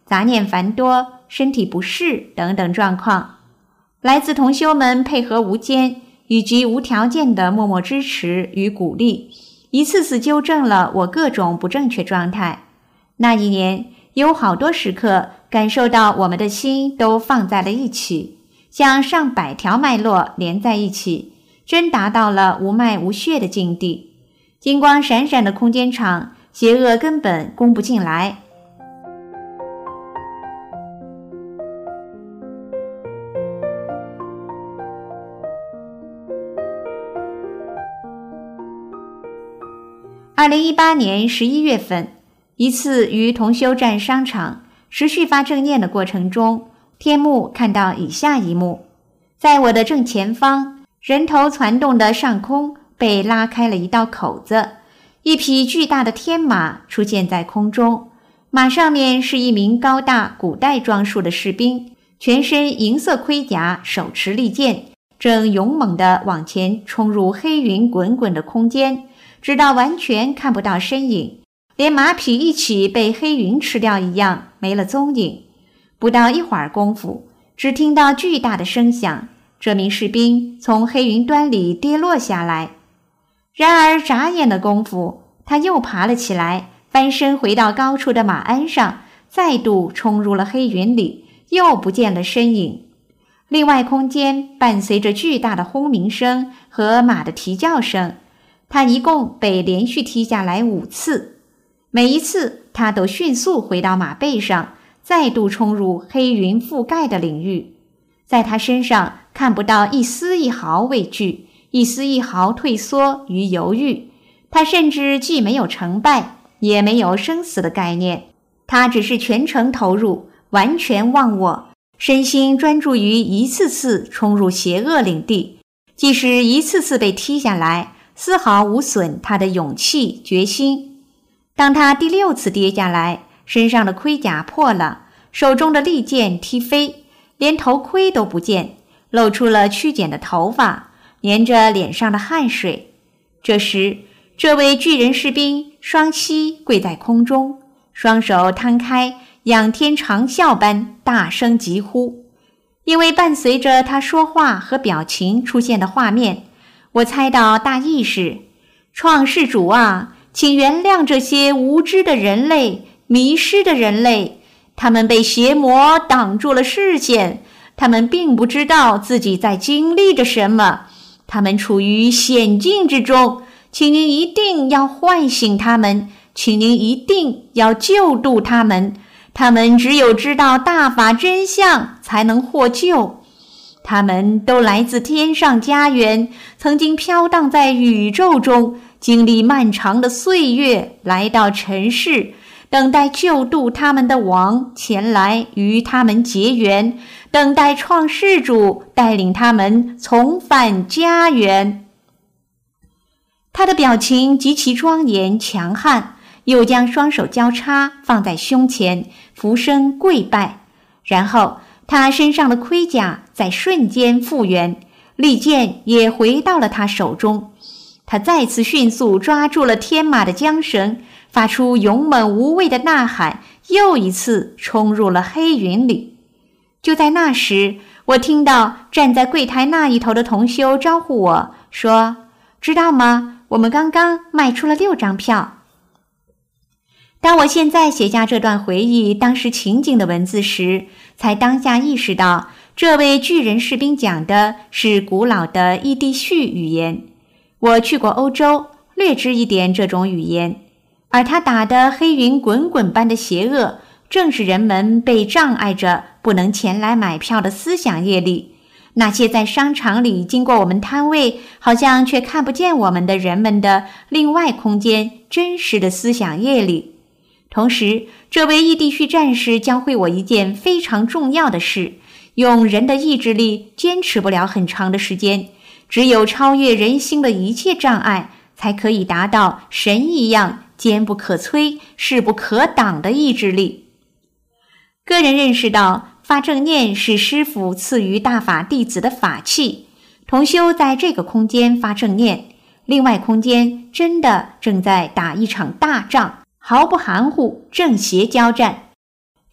杂念繁多、身体不适等等状况。来自同修们配合无间以及无条件的默默支持与鼓励，一次次纠正了我各种不正确状态。那一年有好多时刻感受到我们的心都放在了一起，像上百条脉络连在一起，真达到了无脉无血的境地。金光闪闪的空间场，邪恶根本攻不进来。2018年11月份，一次于同修站商场持续发正念的过程中，天目看到以下一幕：在我的正前方，人头攒动的上空被拉开了一道口子，一匹巨大的天马出现在空中，马上面是一名高大古代装束的士兵，全身银色盔甲，手持利剑，正勇猛地往前冲入黑云滚滚的空间，直到完全看不到身影，连马匹一起被黑云吃掉一样，没了踪影。不到一会儿功夫，只听到巨大的声响，这名士兵从黑云端里跌落下来。然而眨眼的功夫，他又爬了起来，翻身回到高处的马鞍上，再度冲入了黑云里，又不见了身影。另外空间伴随着巨大的轰鸣声和马的啼叫声，他一共被连续踢下来5次，每一次他都迅速回到马背上，再度冲入黑云覆盖的领域。在他身上看不到一丝一毫畏惧，一丝一毫退缩与犹豫，他甚至既没有成败，也没有生死的概念，他只是全程投入，完全忘我，身心专注于一次次冲入邪恶领地，即使一次次被踢下来，丝毫无损他的勇气决心。当他第6次跌下来，身上的盔甲破了，手中的利剑踢飞，连头盔都不见，露出了曲剪的头发，粘着脸上的汗水。这时，这位巨人士兵双膝跪在空中，双手摊开，仰天长啸般大声疾呼。因为伴随着他说话和表情出现的画面，我猜到大意是：创世主啊，请原谅这些无知的人类，迷失的人类，他们被邪魔挡住了视线，他们并不知道自己在经历着什么，他们处于险境之中，请您一定要唤醒他们，请您一定要救度他们，他们只有知道大法真相才能获救。他们都来自天上家园，曾经飘荡在宇宙中，经历漫长的岁月，来到尘世，等待救度他们的王前来与他们结缘，等待创世主带领他们重返家园。他的表情极其庄严强悍，又将双手交叉放在胸前，俯身跪拜，然后他身上的盔甲在瞬间复原，利剑也回到了他手中。他再次迅速抓住了天马的缰绳，发出勇猛无畏的呐喊，又一次冲入了黑云里。就在那时，我听到站在柜台那一头的同修招呼我说：知道吗？我们刚刚卖出了6张票。当我现在写下这段回忆当时情景的文字时，才当下意识到，这位巨人士兵讲的是古老的伊地叙语言。我去过欧洲，略知一点这种语言，而他打的黑云滚滚般的邪恶，正是人们被障碍着不能前来买票的思想业力。那些在商场里经过我们摊位，好像却看不见我们的人们的另外空间真实的思想业力。同时，这位异地叙战士教会我一件非常重要的事：用人的意志力坚持不了很长的时间，只有超越人心的一切障碍，才可以达到神一样坚不可摧、势不可挡的意志力。个人认识到，发正念是师父赐予大法弟子的法器，同修在这个空间发正念，另外空间真的正在打一场大仗，毫不含糊，正邪交战。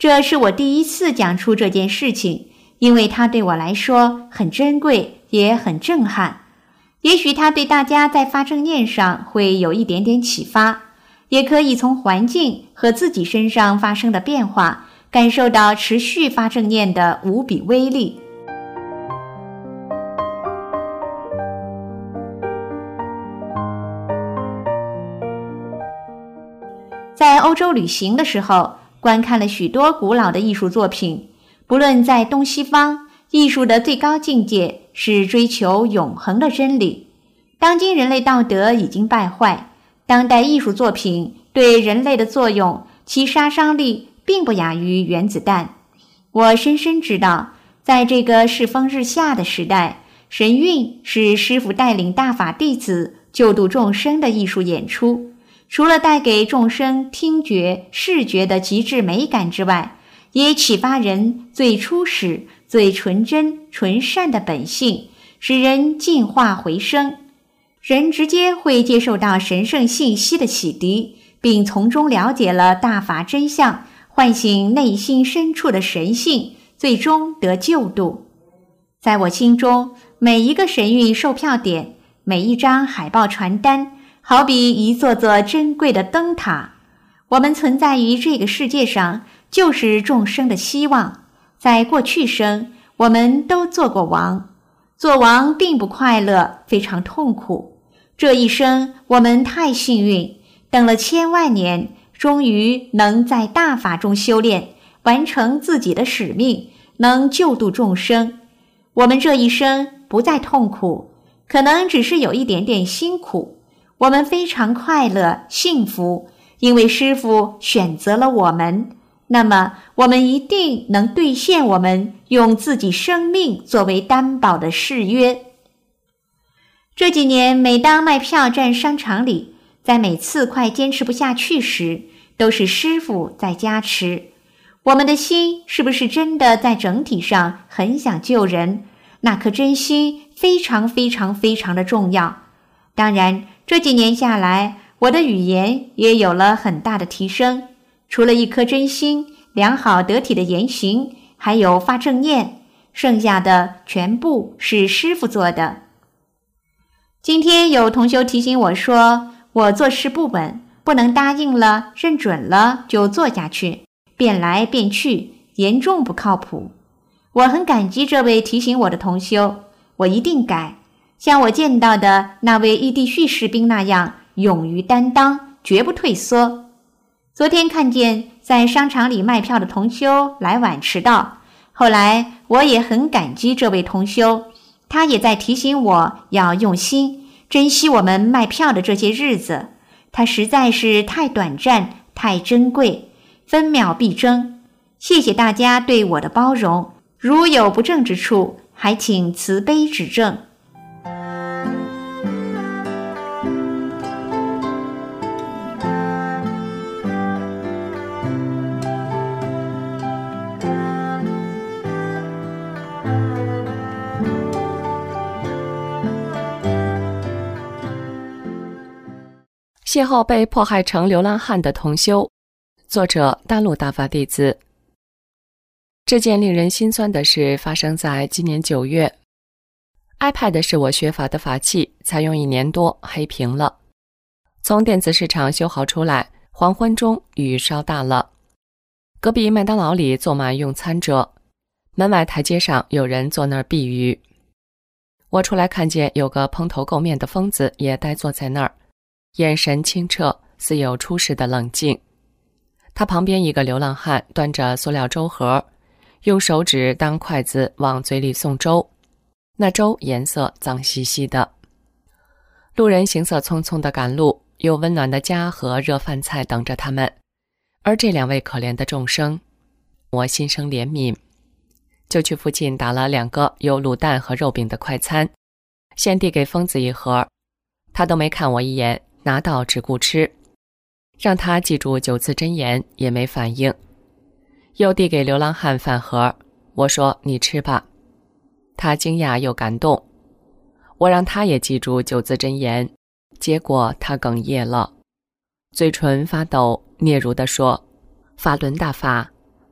这是我第一次讲出这件事情，因为它对我来说很珍贵，也很震撼。也许它对大家在发正念上会有一点点启发，也可以从环境和自己身上发生的变化，感受到持续发正念的无比威力。在欧洲旅行的时候，观看了许多古老的艺术作品，不论在东西方，艺术的最高境界是追求永恒的真理。当今人类道德已经败坏，当代艺术作品对人类的作用，其杀伤力并不亚于原子弹。我深深知道，在这个世风日下的时代，神韵是师父带领大法弟子救度众生的艺术演出。除了带给众生听觉、视觉的极致美感之外，也启发人最初始、最纯真、纯善的本性，使人进化回升。人直接会接受到神圣信息的启迪，并从中了解了大法真相，唤醒内心深处的神性，最终得救度。在我心中，每一个神韵售票点，每一张海报传单，好比一座座珍贵的灯塔。我们存在于这个世界上，就是众生的希望。在过去生，我们都做过王，做王并不快乐，非常痛苦。这一生，我们太幸运，等了千万年，终于能在大法中修炼，完成自己的使命，能救度众生。我们这一生不再痛苦，可能只是有一点点辛苦。我们非常快乐、幸福，因为师父选择了我们。那么，我们一定能兑现我们用自己生命作为担保的誓约。这几年，每当卖票站商场里，在每次快坚持不下去时，都是师父在加持。我们的心是不是真的在整体上很想救人？那颗真心非常非常非常的重要。当然，这几年下来，我的语言也有了很大的提升。除了一颗真心、良好得体的言行，还有发正念，剩下的全部是师父做的。今天有同修提醒我说，我做事不稳，不能答应了、认准了就做下去，变来变去，严重不靠谱。我很感激这位提醒我的同修，我一定改。像我见到的那位异地续士兵那样，勇于担当，绝不退缩。昨天看见在商场里卖票的同修来晚迟到，后来我也很感激这位同修，他也在提醒我要用心，珍惜我们卖票的这些日子，它实在是太短暂，太珍贵，分秒必争。谢谢大家对我的包容，如有不正之处，还请慈悲指正。 邂逅被迫害成流浪汉的同修，作者大陆大法弟子。这件令人心酸的事发生在今年9月。iPad 是我学法的法器，才用1年多黑屏了。从电子市场修好出来，黄昏中雨稍大了。隔壁麦当劳里坐满用餐者，门外台阶上有人坐那儿避雨。我出来看见有个蓬头垢面的疯子也呆坐在那儿，眼神清澈，似有出世的冷静。他旁边一个流浪汉端着塑料粥盒，用手指当筷子往嘴里送粥，那粥颜色脏兮兮的。路人行色匆匆地赶路，有温暖的家和热饭菜等着他们。而这2位可怜的众生，我心生怜悯，就去附近打了2个有卤蛋和肉饼的快餐，先递给疯子1盒，他都没看我一眼，拿到只顾吃，让他记住9字真言也没反应。又递给流浪汉饭盒，我说你吃吧，他惊讶又感动。我让他也记住9字真言，结果他哽咽了，嘴唇发抖，嗫嚅地说：法轮大法，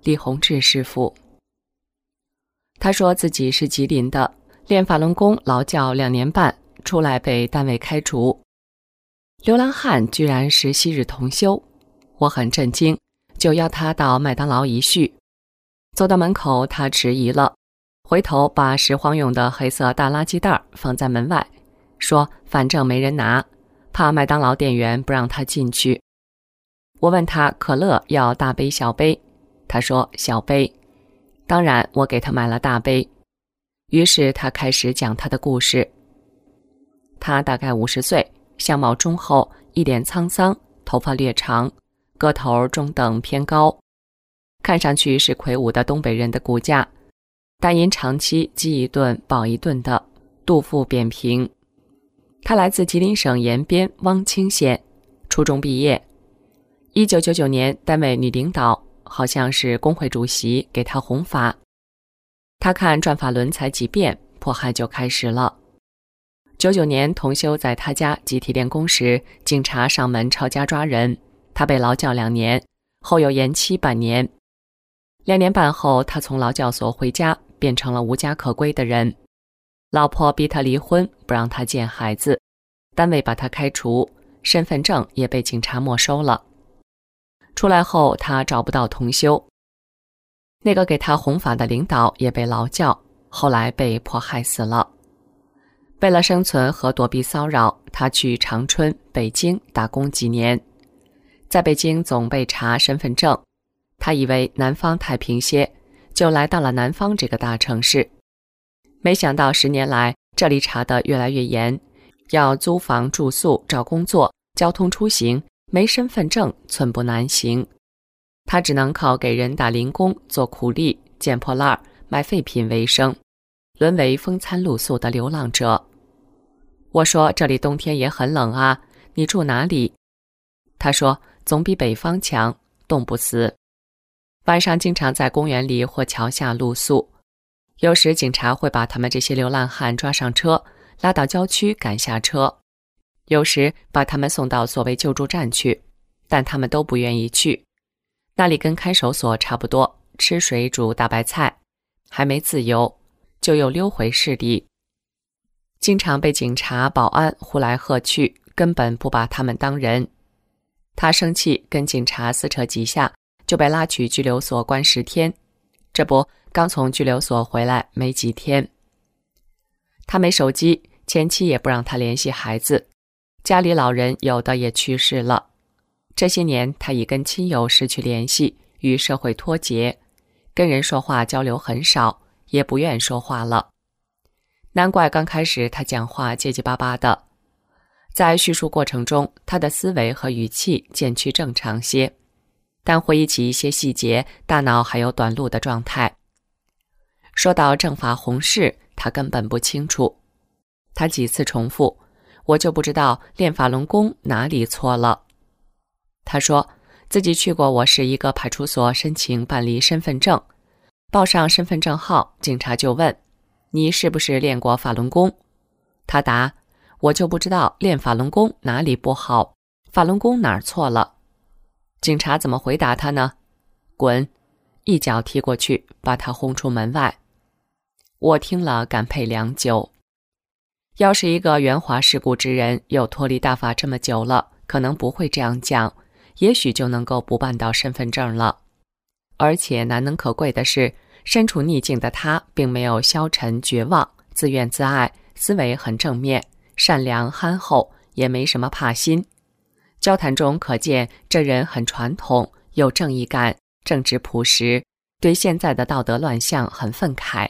李洪志师傅。他说自己是吉林的，练法轮功劳教2年半，出来被单位开除。流浪汉居然是昔日同修，我很震惊，就邀他到麦当劳一叙。走到门口，他迟疑了，回头把拾荒用的黑色大垃圾袋放在门外，说反正没人拿，怕麦当劳店员不让他进去。我问他可乐要大杯小杯，他说小杯。当然我给他买了大杯。于是他开始讲他的故事。他大概50岁，相貌忠厚，一脸沧桑，头发略长，个头中等偏高，看上去是魁梧的东北人的骨架，但因长期饥一顿饱一顿的，肚腹扁平。他来自吉林省延边汪清县，初中毕业。1999年，单位女领导，好像是工会主席，给他弘法。他看转法轮才几遍，迫害就开始了。99年，同修在他家集体练功时，警察上门抄家抓人，他被劳教2年，后又延期半年。2年半后，他从劳教所回家，变成了无家可归的人。老婆逼他离婚，不让他见孩子，单位把他开除，身份证也被警察没收了。出来后，他找不到同修。那个给他弘法的领导也被劳教，后来被迫害死了。为了生存和躲避骚扰，他去长春、北京打工几年。在北京总被查身份证，他以为南方太平些，就来到了南方这个大城市。没想到10年来，这里查得越来越严，要租房住宿、找工作、交通出行，没身份证寸步难行。他只能靠给人打零工、做苦力、捡破烂、卖废品为生，沦为风餐露宿的流浪者。我说这里冬天也很冷啊，你住哪里？他说总比北方强，冻不死。晚上经常在公园里或桥下露宿，有时警察会把他们这些流浪汉抓上车，拉到郊区赶下车，有时把他们送到所谓救助站去，但他们都不愿意去。那里跟看守所差不多，吃水煮大白菜，还没自由，就又溜回市里。经常被警察、保安呼来喝去，根本不把他们当人。他生气，跟警察撕扯几下，就被拉去拘留所关10天。这不，刚从拘留所回来没几天。他没手机，前妻也不让他联系孩子，家里老人有的也去世了。这些年，他已跟亲友失去联系，与社会脱节，跟人说话交流很少，也不愿说话了。难怪刚开始他讲话结结巴巴的。在叙述过程中，他的思维和语气渐趋正常些，但回忆起一些细节，大脑还有短路的状态。说到正法弘誓，他根本不清楚。他几次重复，我就不知道练法轮功哪里错了。他说自己去过我市一个派出所申请办理身份证，报上身份证号，警察就问你是不是练过法轮功？他答我就不知道练法轮功哪里不好，法轮功哪儿错了。警察怎么回答他呢？滚！一脚踢过去，把他轰出门外。我听了感佩良久。要是一个圆滑世故之人，又脱离大法这么久了，可能不会这样讲，也许就能够不办到身份证了。而且难能可贵的是，身处逆境的他并没有消沉绝望，自怨自艾，思维很正面，善良憨厚，也没什么怕心。交谈中可见这人很传统，有正义感，正直朴实，对现在的道德乱象很愤慨。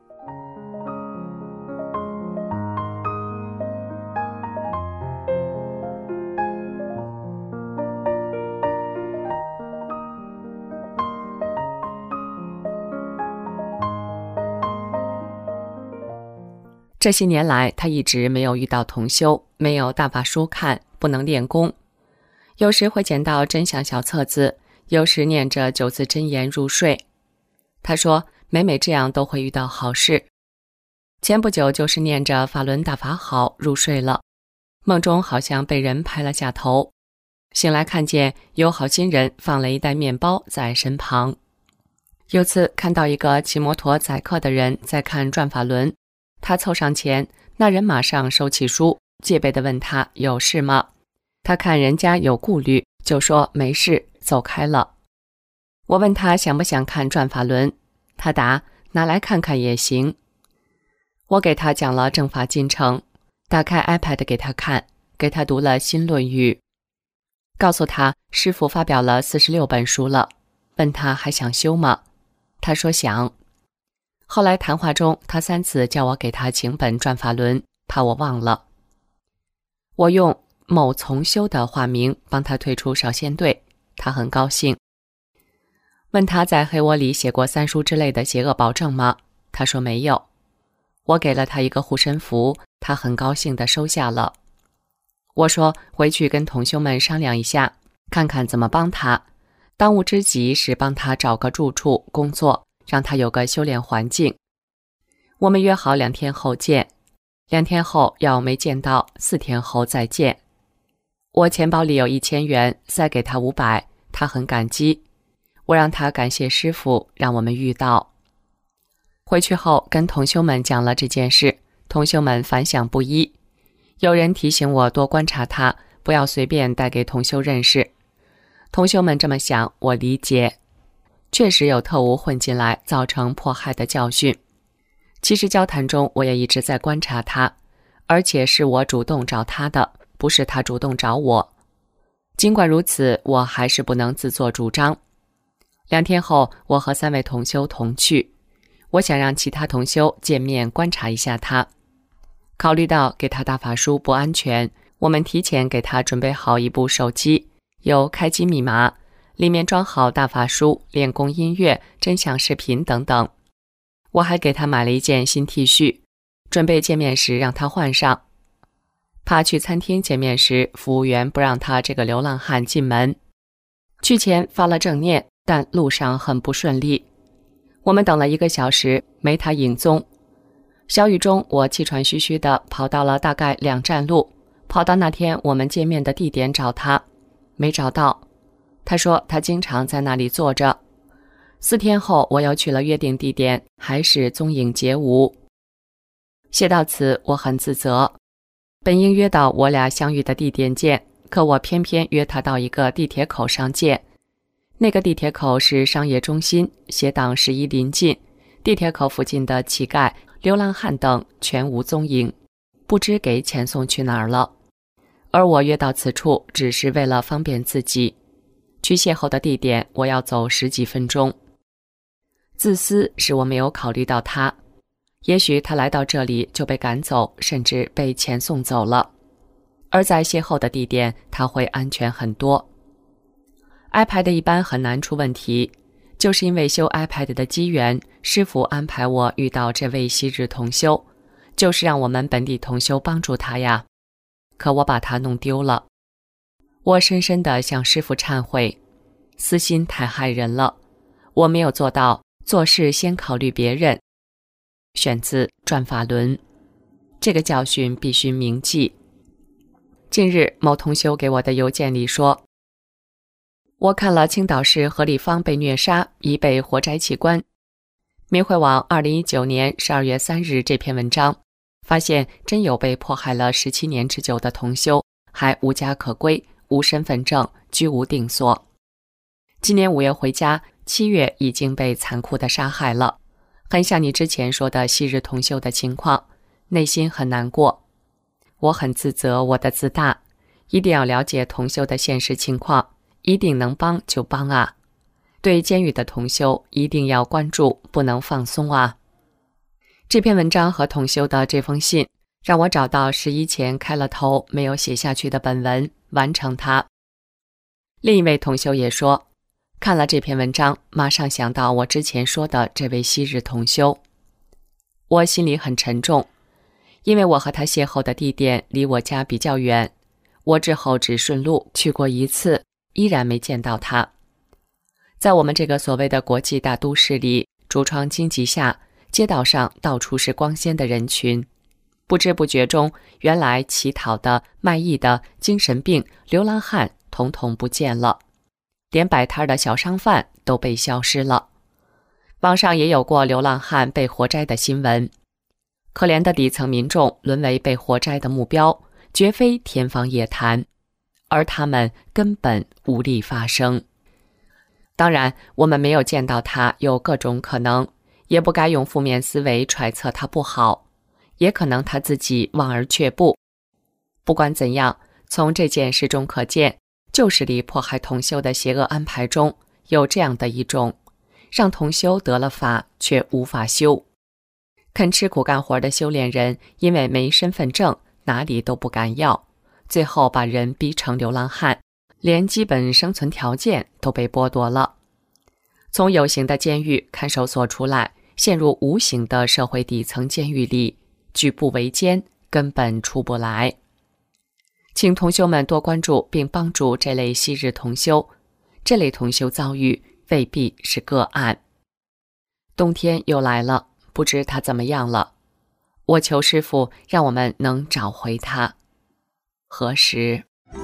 这些年来，他一直没有遇到同修，没有大法书看，不能练功。有时会捡到真相小册子，有时念着9字真言入睡。他说每每这样都会遇到好事。前不久就是念着法轮大法好入睡了，梦中好像被人拍了下头，醒来看见有好心人放了一袋面包在身旁。 有次看到一个骑摩托载客的人在看转法轮，他凑上前，那人马上收起书，戒备地问他有事吗？他看人家有顾虑，就说没事，走开了。我问他想不想看转法轮，他答拿来看看也行。我给他讲了正法进程，打开 iPad 给他看，给他读了新论语，告诉他师父发表了46本书了，问他还想修吗？他说想。后来谈话中，他3次叫我给他请本转法轮，怕我忘了。我用某从修的化名帮他退出少先队，他很高兴。问他在黑窝里写过3书之类的邪恶保证吗？他说没有。我给了他一个护身符，他很高兴地收下了。我说回去跟同修们商量一下，看看怎么帮他。当务之急是帮他找个住处工作，让他有个修炼环境。我们约好2天后见，2天后要没见到，4天后再见。我钱包里有1000元，塞给他500，他很感激。我让他感谢师父，让我们遇到。回去后跟同修们讲了这件事，同修们反响不一。有人提醒我多观察他，不要随便带给同修认识。同修们这么想，我理解。确实有特务混进来，造成迫害的教训。其实交谈中我也一直在观察他，而且是我主动找他的，不是他主动找我。尽管如此，我还是不能自作主张。2天后，我和3位同修同去，我想让其他同修见面观察一下他。考虑到给他大法书不安全，我们提前给他准备好一部手机，有开机密码，里面装好大法书、练功音乐、真相视频等等。我还给他买了一件新 T 恤，准备见面时让他换上。怕去餐厅见面时，服务员不让他这个流浪汉进门。去前发了正念，但路上很不顺利。我们等了1个小时，没他影踪。小雨中，我气喘吁吁地跑到了大概2站路，跑到那天我们见面的地点找他，没找到。他说他经常在那里坐着。4天后，我又去了约定地点，还是踪影皆无。写到此，我很自责。本应约到我俩相遇的地点见，可我偏偏约他到一个地铁口上见。那个地铁口是商业中心，邪党11临近，地铁口附近的乞丐、流浪汉等全无踪影，不知给遣送去哪儿了。而我约到此处，只是为了方便自己。去邂逅的地点，我要走10几分钟。自私是我没有考虑到他，也许他来到这里就被赶走，甚至被遣送走了。而在邂逅的地点，他会安全很多。iPad 一般很难出问题，就是因为修 iPad 的机缘，师父安排我遇到这位昔日同修，就是让我们本地同修帮助他呀。可我把他弄丢了。我深深地向师父忏悔，私心太害人了，我没有做到做事先考虑别人。选自《转法轮》，这个教训必须铭记。近日某同修给我的邮件里说，我看了青岛市何立芳被虐杀，已被活摘器官。明慧网2019年12月3日这篇文章，发现真有被迫害了17年之久的同修，还无家可归，无身份证，居无定所。今年5月回家，7月已经被残酷地杀害了，很像你之前说的昔日同修的情况，内心很难过。我很自责我的自大，一定要了解同修的现实情况，一定能帮就帮啊。对监狱的同修一定要关注，不能放松啊。这篇文章和同修的这封信，让我找到11前开了头没有写下去的本文，完成它。另一位同修也说，看了这篇文章，马上想到我之前说的这位昔日同修。我心里很沉重，因为我和他邂逅的地点离我家比较远，我之后只顺路去过1次，依然没见到他。在我们这个所谓的国际大都市里，橱窗经济下，街道上到处是光鲜的人群，不知不觉中，原来乞讨的、卖艺的、精神病、流浪汉统统不见了，连摆摊的小商贩都被消失了。 网上也有过流浪汉被活摘的新闻。可怜的底层民众沦为被活摘的目标，绝非天方夜谭，而他们根本无力发声。当然，我们没有见到他，有各种可能，也不该用负面思维揣测他不好，也可能他自己望而却步。不管怎样，从这件事中可见，旧时里迫害同修的邪恶安排中有这样的一种，让同修得了法却无法修。肯吃苦干活的修炼人因为没身份证，哪里都不敢要，最后把人逼成流浪汉，连基本生存条件都被剥夺了。从有形的监狱看守所出来，陷入无形的社会底层监狱里，举步维艰，根本出不来。请同修们多关注并帮助这类昔日同修，这类同修遭遇未必是个案。冬天又来了，不知他怎么样了，我求师父让我们能找回他。何时？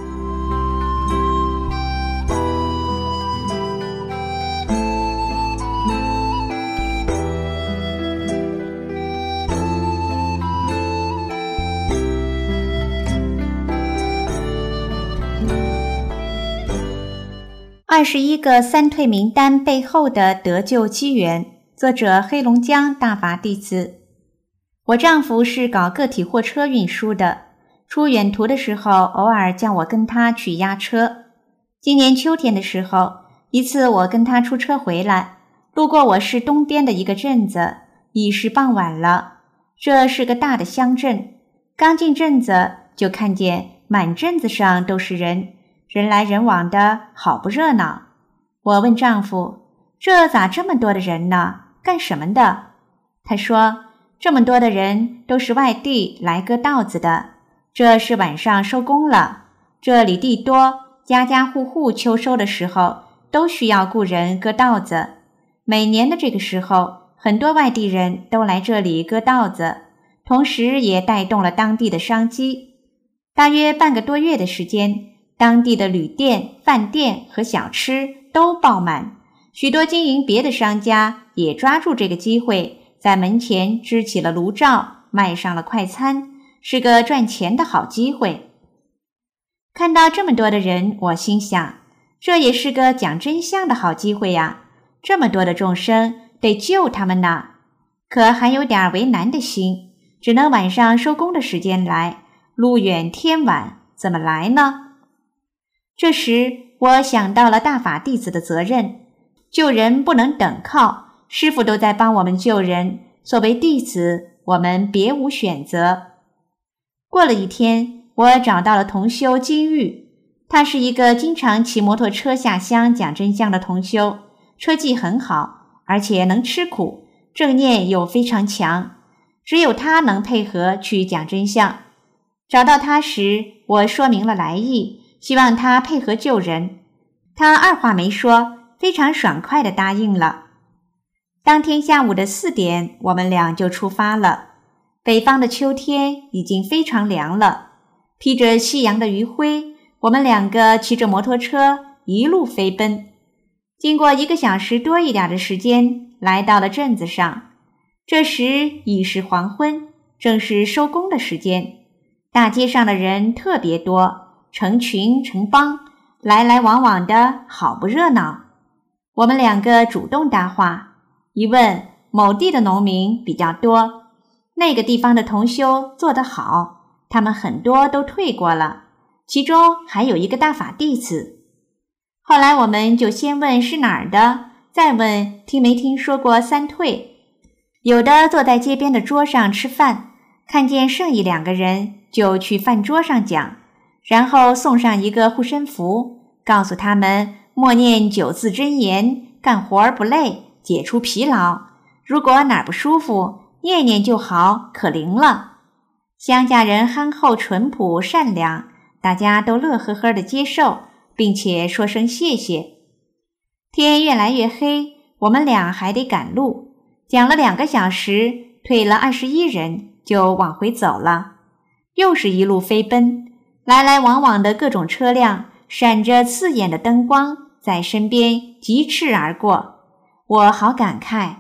21个三退名单背后的得救机缘，作者黑龙江大法弟子。我丈夫是搞个体货车运输的，出远途的时候偶尔叫我跟他去押车。今年秋天的时候，一次我跟他出车回来，路过我市东边的一个镇子，已是傍晚了。这是个大的乡镇，刚进镇子就看见满镇子上都是人，人来人往的，好不热闹。我问丈夫，这咋这么多的人呢？干什么的？他说，这么多的人都是外地来割稻子的，这是晚上收工了。这里地多，家家户户秋收的时候都需要雇人割稻子。每年的这个时候，很多外地人都来这里割稻子，同时也带动了当地的商机。大约半个多月的时间，当地的旅店、饭店和小吃都爆满，许多经营别的商家也抓住这个机会，在门前支起了炉灶，卖上了快餐，是个赚钱的好机会。看到这么多的人，我心想，这也是个讲真相的好机会呀，这么多的众生，得救他们呢。可还有点为难的心，只能晚上收工的时间来，路远天晚，怎么来呢？这时我想到了大法弟子的责任，救人不能等靠，师父都在帮我们救人，作为弟子，我们别无选择。过了一天，我找到了同修金玉，他是一个经常骑摩托车下乡讲真相的同修，车技很好，而且能吃苦，正念又非常强，只有他能配合去讲真相。找到他时，我说明了来意，希望他配合救人。他二话没说，非常爽快地答应了。当天下午的4点，我们俩就出发了。北方的秋天已经非常凉了，披着夕阳的余晖，我们2个骑着摩托车一路飞奔。经过1个小时多一点的时间，来到了镇子上。这时已是黄昏，正是收工的时间。大街上的人特别多，成群成帮，来来往往的，好不热闹。我们2个主动搭话，一问某地的农民比较多，那个地方的同修做得好，他们很多都退过了，其中还有一个大法弟子。后来我们就先问是哪儿的，再问听没听说过3退。有的坐在街边的桌上吃饭，看见剩1、2个人，就去饭桌上讲，然后送上一个护身符，告诉他们默念9字真言，干活儿不累，解除疲劳，如果哪儿不舒服，念念就好，可灵了。乡下人憨厚淳朴善良，大家都乐呵呵地接受，并且说声谢谢。天越来越黑，我们俩还得赶路，讲了2个小时，退了21人，就往回走了。又是一路飞奔，来来往往的各种车辆，闪着刺眼的灯光，在身边疾驰而过。我好感慨，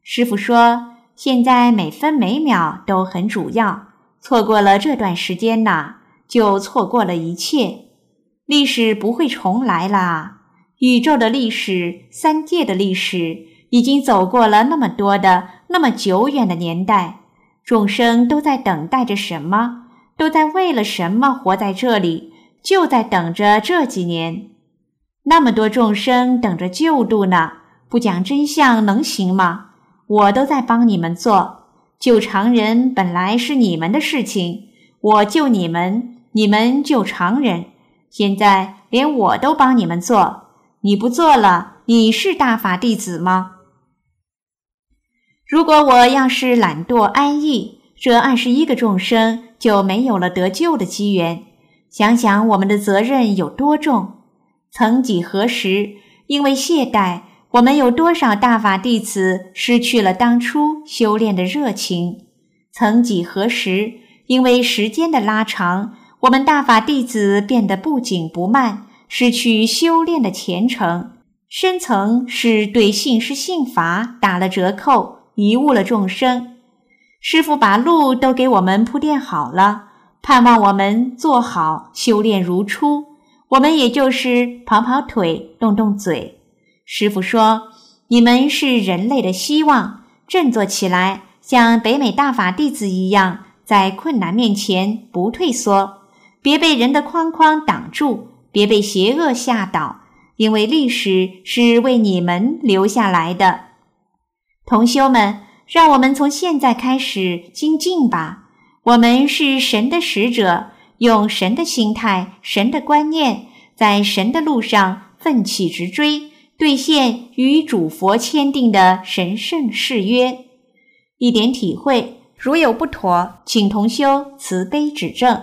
师父说，现在每分每秒都很主要，错过了这段时间呢，就错过了一切。历史不会重来啦，宇宙的历史，三界的历史，已经走过了那么多的那么久远的年代，众生都在等待着什么，都在为了什么活在这里，就在等着这几年。那么多众生等着救度呢，不讲真相能行吗？我都在帮你们做，救常人本来是你们的事情，我救你们，你们救常人，现在连我都帮你们做，你不做了，你是大法弟子吗？如果我要是懒惰安逸，这21个众生就没有了得救的机缘。想想我们的责任有多重。曾几何时，因为懈怠，我们有多少大法弟子失去了当初修炼的热情？曾几何时，因为时间的拉长，我们大法弟子变得不紧不慢，失去修炼的虔诚。深层是对信师信法打了折扣，贻误了众生。师父把路都给我们铺垫好了，盼望我们做好修炼如初，我们也就是跑跑腿动动嘴。师父说，你们是人类的希望，振作起来，像北美大法弟子一样，在困难面前不退缩，别被人的框框挡住，别被邪恶吓倒，因为历史是为你们留下来的。同修们，让我们从现在开始精进吧，我们是神的使者，用神的心态，神的观念，在神的路上奋起直追，兑现与主佛签订的神圣誓约。一点体会，如有不妥，请同修慈悲指正。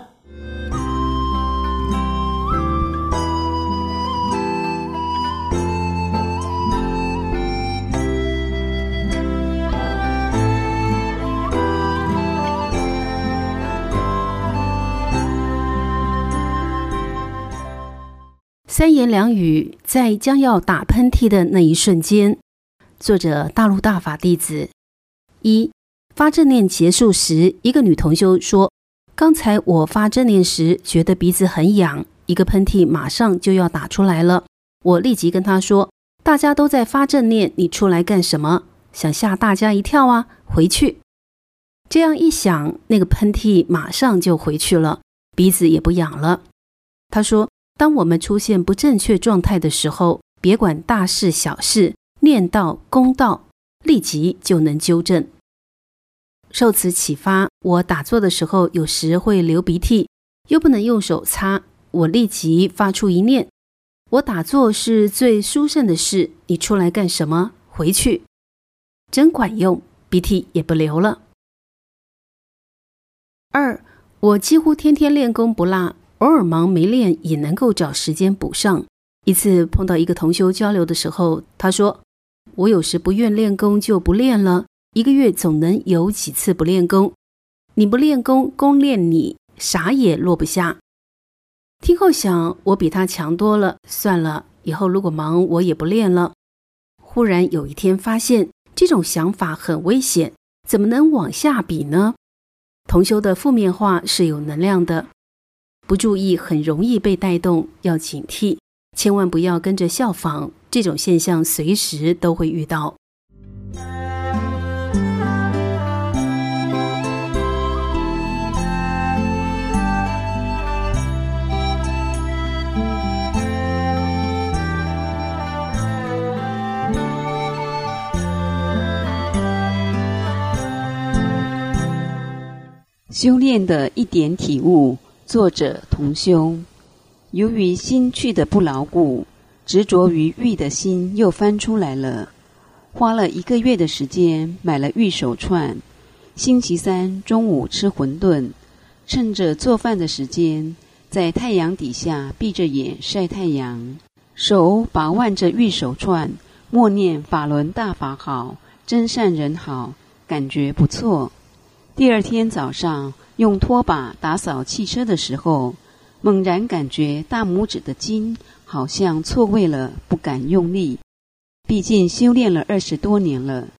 三言两语，在将要打喷嚏的那一瞬间。作者大陆大法弟子。1. 发正念结束时，一个女同修说，刚才我发正念时觉得鼻子很痒，一个喷嚏马上就要打出来了。我立即跟她说，大家都在发正念，你出来干什么？想吓大家一跳啊，回去。这样一想，那个喷嚏马上就回去了，鼻子也不痒了。她说，当我们出现不正确状态的时候，别管大事小事，念道功道，立即就能纠正。受此启发，我打坐的时候有时会流鼻涕，又不能用手擦，我立即发出一念，我打坐是最殊胜的事，你出来干什么？回去。真管用，鼻涕也不流了。2. 我几乎天天练功不落，偶尔忙没练也能够找时间补上。一次碰到一个同修交流的时候，他说，我有时不愿练功就不练了，一个月总能有几次不练功。你不练功，功练你，啥也落不下。听后想，我比他强多了，算了，以后如果忙我也不练了。忽然有一天发现，这种想法很危险，怎么能往下比呢？同修的负面话是有能量的，不注意很容易被带动，要警惕，千万不要跟着效仿，这种现象随时都会遇到。 修炼的一点体悟，作者同修。由于心去的不牢固，执着于玉的心又翻出来了。花了1个月的时间买了玉手串，星期3中午吃馄饨，趁着做饭的时间，在太阳底下闭着眼晒太阳，手把玩着玉手串，默念法轮大法好，真善人好，感觉不错。第2天早上用拖把打扫汽车的时候，猛然感觉大拇指的筋好像错位了，不敢用力。毕竟修炼了20多年了，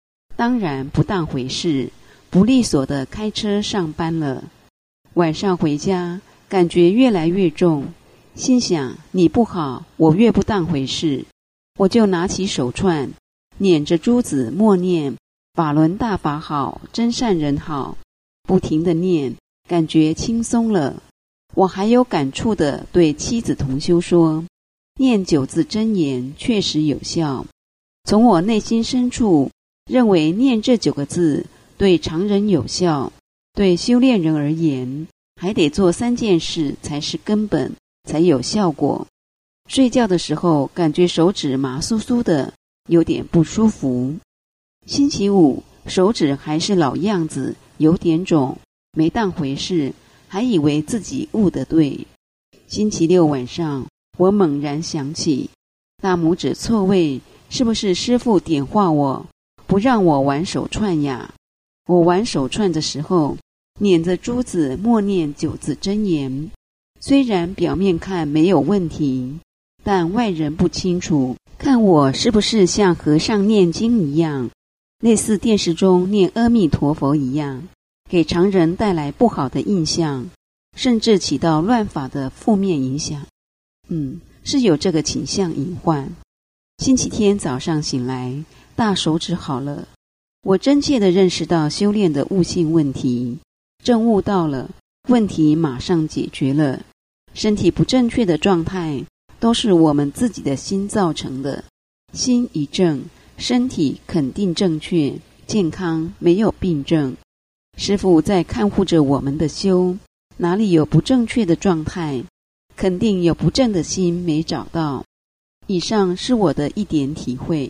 当然不当回事，不利索地开车上班了。晚上回家，感觉越来越重，心想你不好，我越不当回事。我就拿起手串，捻着珠子默念法轮大法好，真善人好，不停地念，感觉轻松了。我还有感触地对妻子同修说，念9字真言确实有效。从我内心深处认为念这9个字对常人有效，对修炼人而言还得做3件事才是根本，才有效果。睡觉的时候感觉手指麻酥酥的，有点不舒服。星期五手指还是老样子，有点肿，没当回事，还以为自己悟得对。星期六晚上我猛然想起，大拇指错位，是不是师父点化我，不让我玩手串呀？我玩手串的时候捻着珠子默念9字真言，虽然表面看没有问题，但外人不清楚，看我是不是像和尚念经一样，类似电视中念阿弥陀佛一样，给常人带来不好的印象，甚至起到乱法的负面影响。是有这个倾向隐患。星期天早上醒来，大手指好了，我真切地认识到修炼的悟性问题，正悟到了，问题马上解决了。身体不正确的状态都是我们自己的心造成的，心一正，身体肯定正确健康，没有病症。师父在看护着我们的修，哪里有不正确的状态，肯定有不正的心没找到。以上是我的一点体会。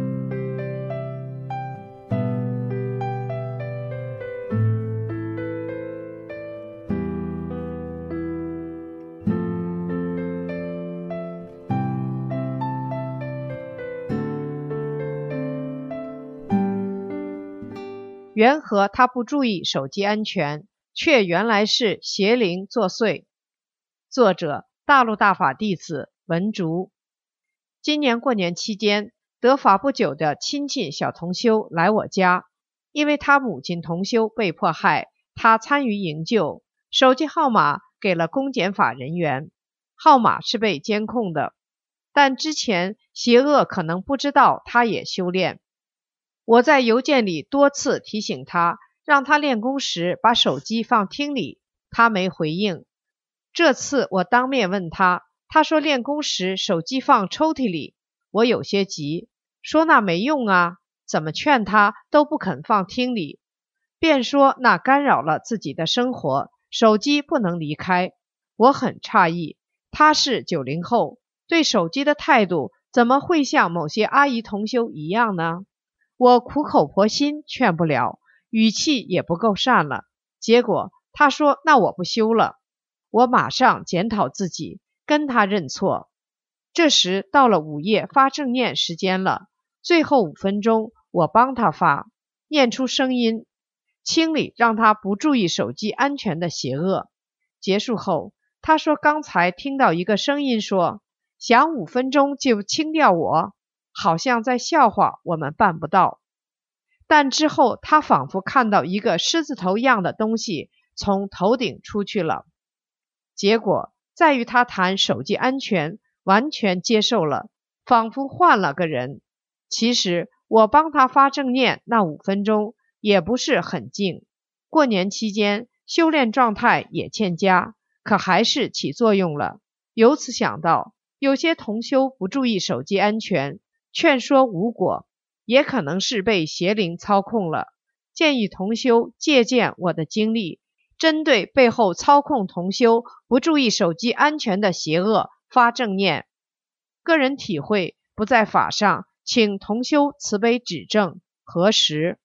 缘何他不注意手机安全，却原来是邪灵作祟？作者：大陆大法弟子文竹。今年过年期间，得法不久的亲戚小同修来我家，因为他母亲同修被迫害，他参与营救，手机号码给了公检法人员，号码是被监控的，但之前邪恶可能不知道他也修炼。我在邮件里多次提醒他，让他练功时把手机放厅里，他没回应。这次我当面问他，他说练功时手机放抽屉里。我有些急，说那没用啊，怎么劝他都不肯放厅里，便说那干扰了自己的生活，手机不能离开。我很诧异，他是90后，对手机的态度怎么会像某些阿姨同修一样呢？我苦口婆心劝不了，语气也不够善了，结果他说那我不修了。我马上检讨自己，跟他认错。这时到了午夜发正念时间了，最后5分钟我帮他发，念出声音，清理让他不注意手机安全的邪恶。结束后他说刚才听到一个声音说，想5分钟就清掉我，好像在笑话我们办不到。但之后他仿佛看到一个狮子头样的东西从头顶出去了。结果在于他谈手机安全完全接受了，仿佛换了个人。其实我帮他发正念那5分钟也不是很静，过年期间修炼状态也欠佳，可还是起作用了。由此想到，有些同修不注意手机安全，劝说无果，也可能是被邪灵操控了。建议同修借鉴我的经历，针对背后操控同修不注意手机安全的邪恶发正念。个人体会不在法上，请同修慈悲指正核实。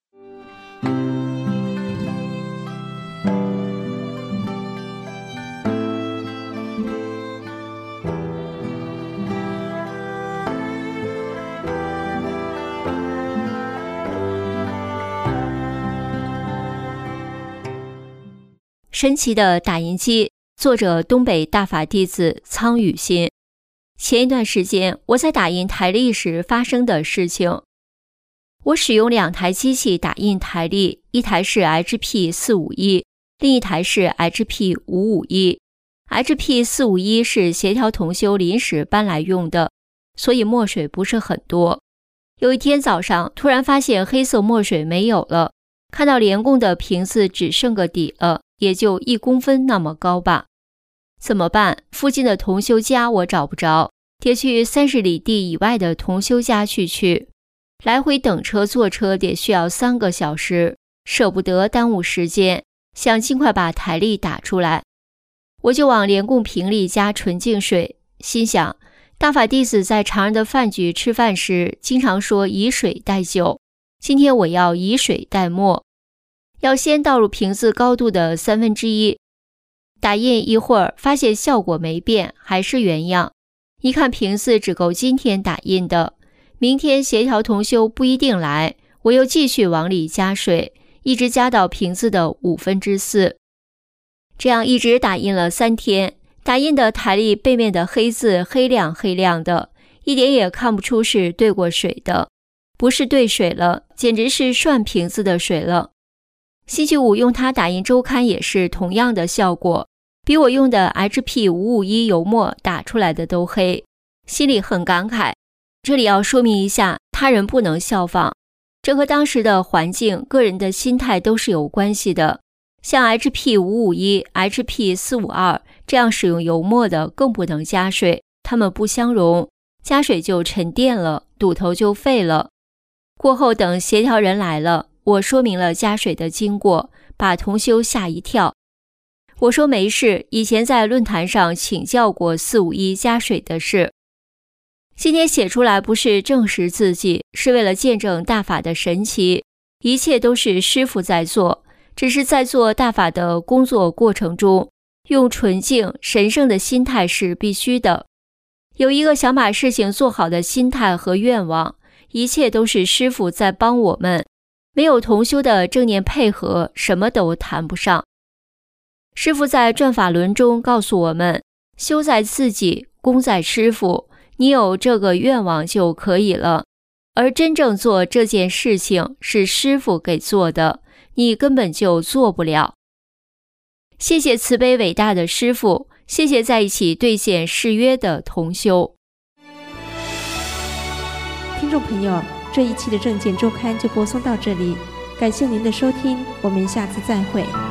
神奇的打印机，作者东北大法弟子苍雨欣。前一段时间我在打印台历时发生的事情。 我使用2台机器打印台历，一台是 HP451， 另一台是 HP551。HP451 是协调同修临时搬来用的，所以墨水不是很多。有一天早上，突然发现黑色墨水没有了，看到联供的瓶子只剩个底了，也就1公分那么高吧。怎么办？附近的同修家我找不着，得去30里地以外的同修家去，来回等车坐车得需要3个小时，舍不得耽误时间，想尽快把台历打出来。我就往联供瓶里加纯净水，心想大法弟子在常人的饭局吃饭时经常说以水代酒，今天我要以水代墨，要先倒入瓶子高度的1/3，打印一会儿发现效果没变，还是原样。一看瓶子只够今天打印的，明天协调同修不一定来，我又继续往里加水，一直加到瓶子的4/5。这样一直打印了3天，打印的台历背面的黑字黑亮黑亮的，一点也看不出是兑过水的，不是兑水了，简直是涮瓶子的水了。星期五用它打印周刊也是同样的效果，比我用的 HP551 油墨打出来的都黑，心里很感慨。这里要说明一下，他人不能效仿，这和当时的环境、个人的心态都是有关系的。像 HP551、HP452 这样使用油墨的更不能加水，它们不相容，加水就沉淀了，堵头就废了。过后等协调人来了，我说明了加水的经过，把同修吓一跳。我说没事，以前在论坛上请教过451加水的事。今天写出来不是证实自己，是为了见证大法的神奇，一切都是师父在做，只是在做大法的工作过程中，用纯净神圣的心态是必须的。有一个想把事情做好的心态和愿望，一切都是师父在帮我们，没有同修的正念配合，什么都谈不上。师父在转法轮中告诉我们，修在自己，功在师父，你有这个愿望就可以了。而真正做这件事情是师父给做的，你根本就做不了。谢谢慈悲伟大的师父，谢谢在一起兑现誓约的同修。 听众朋友，这一期的正见周刊就播送到这里，感谢您的收听，我们下次再会。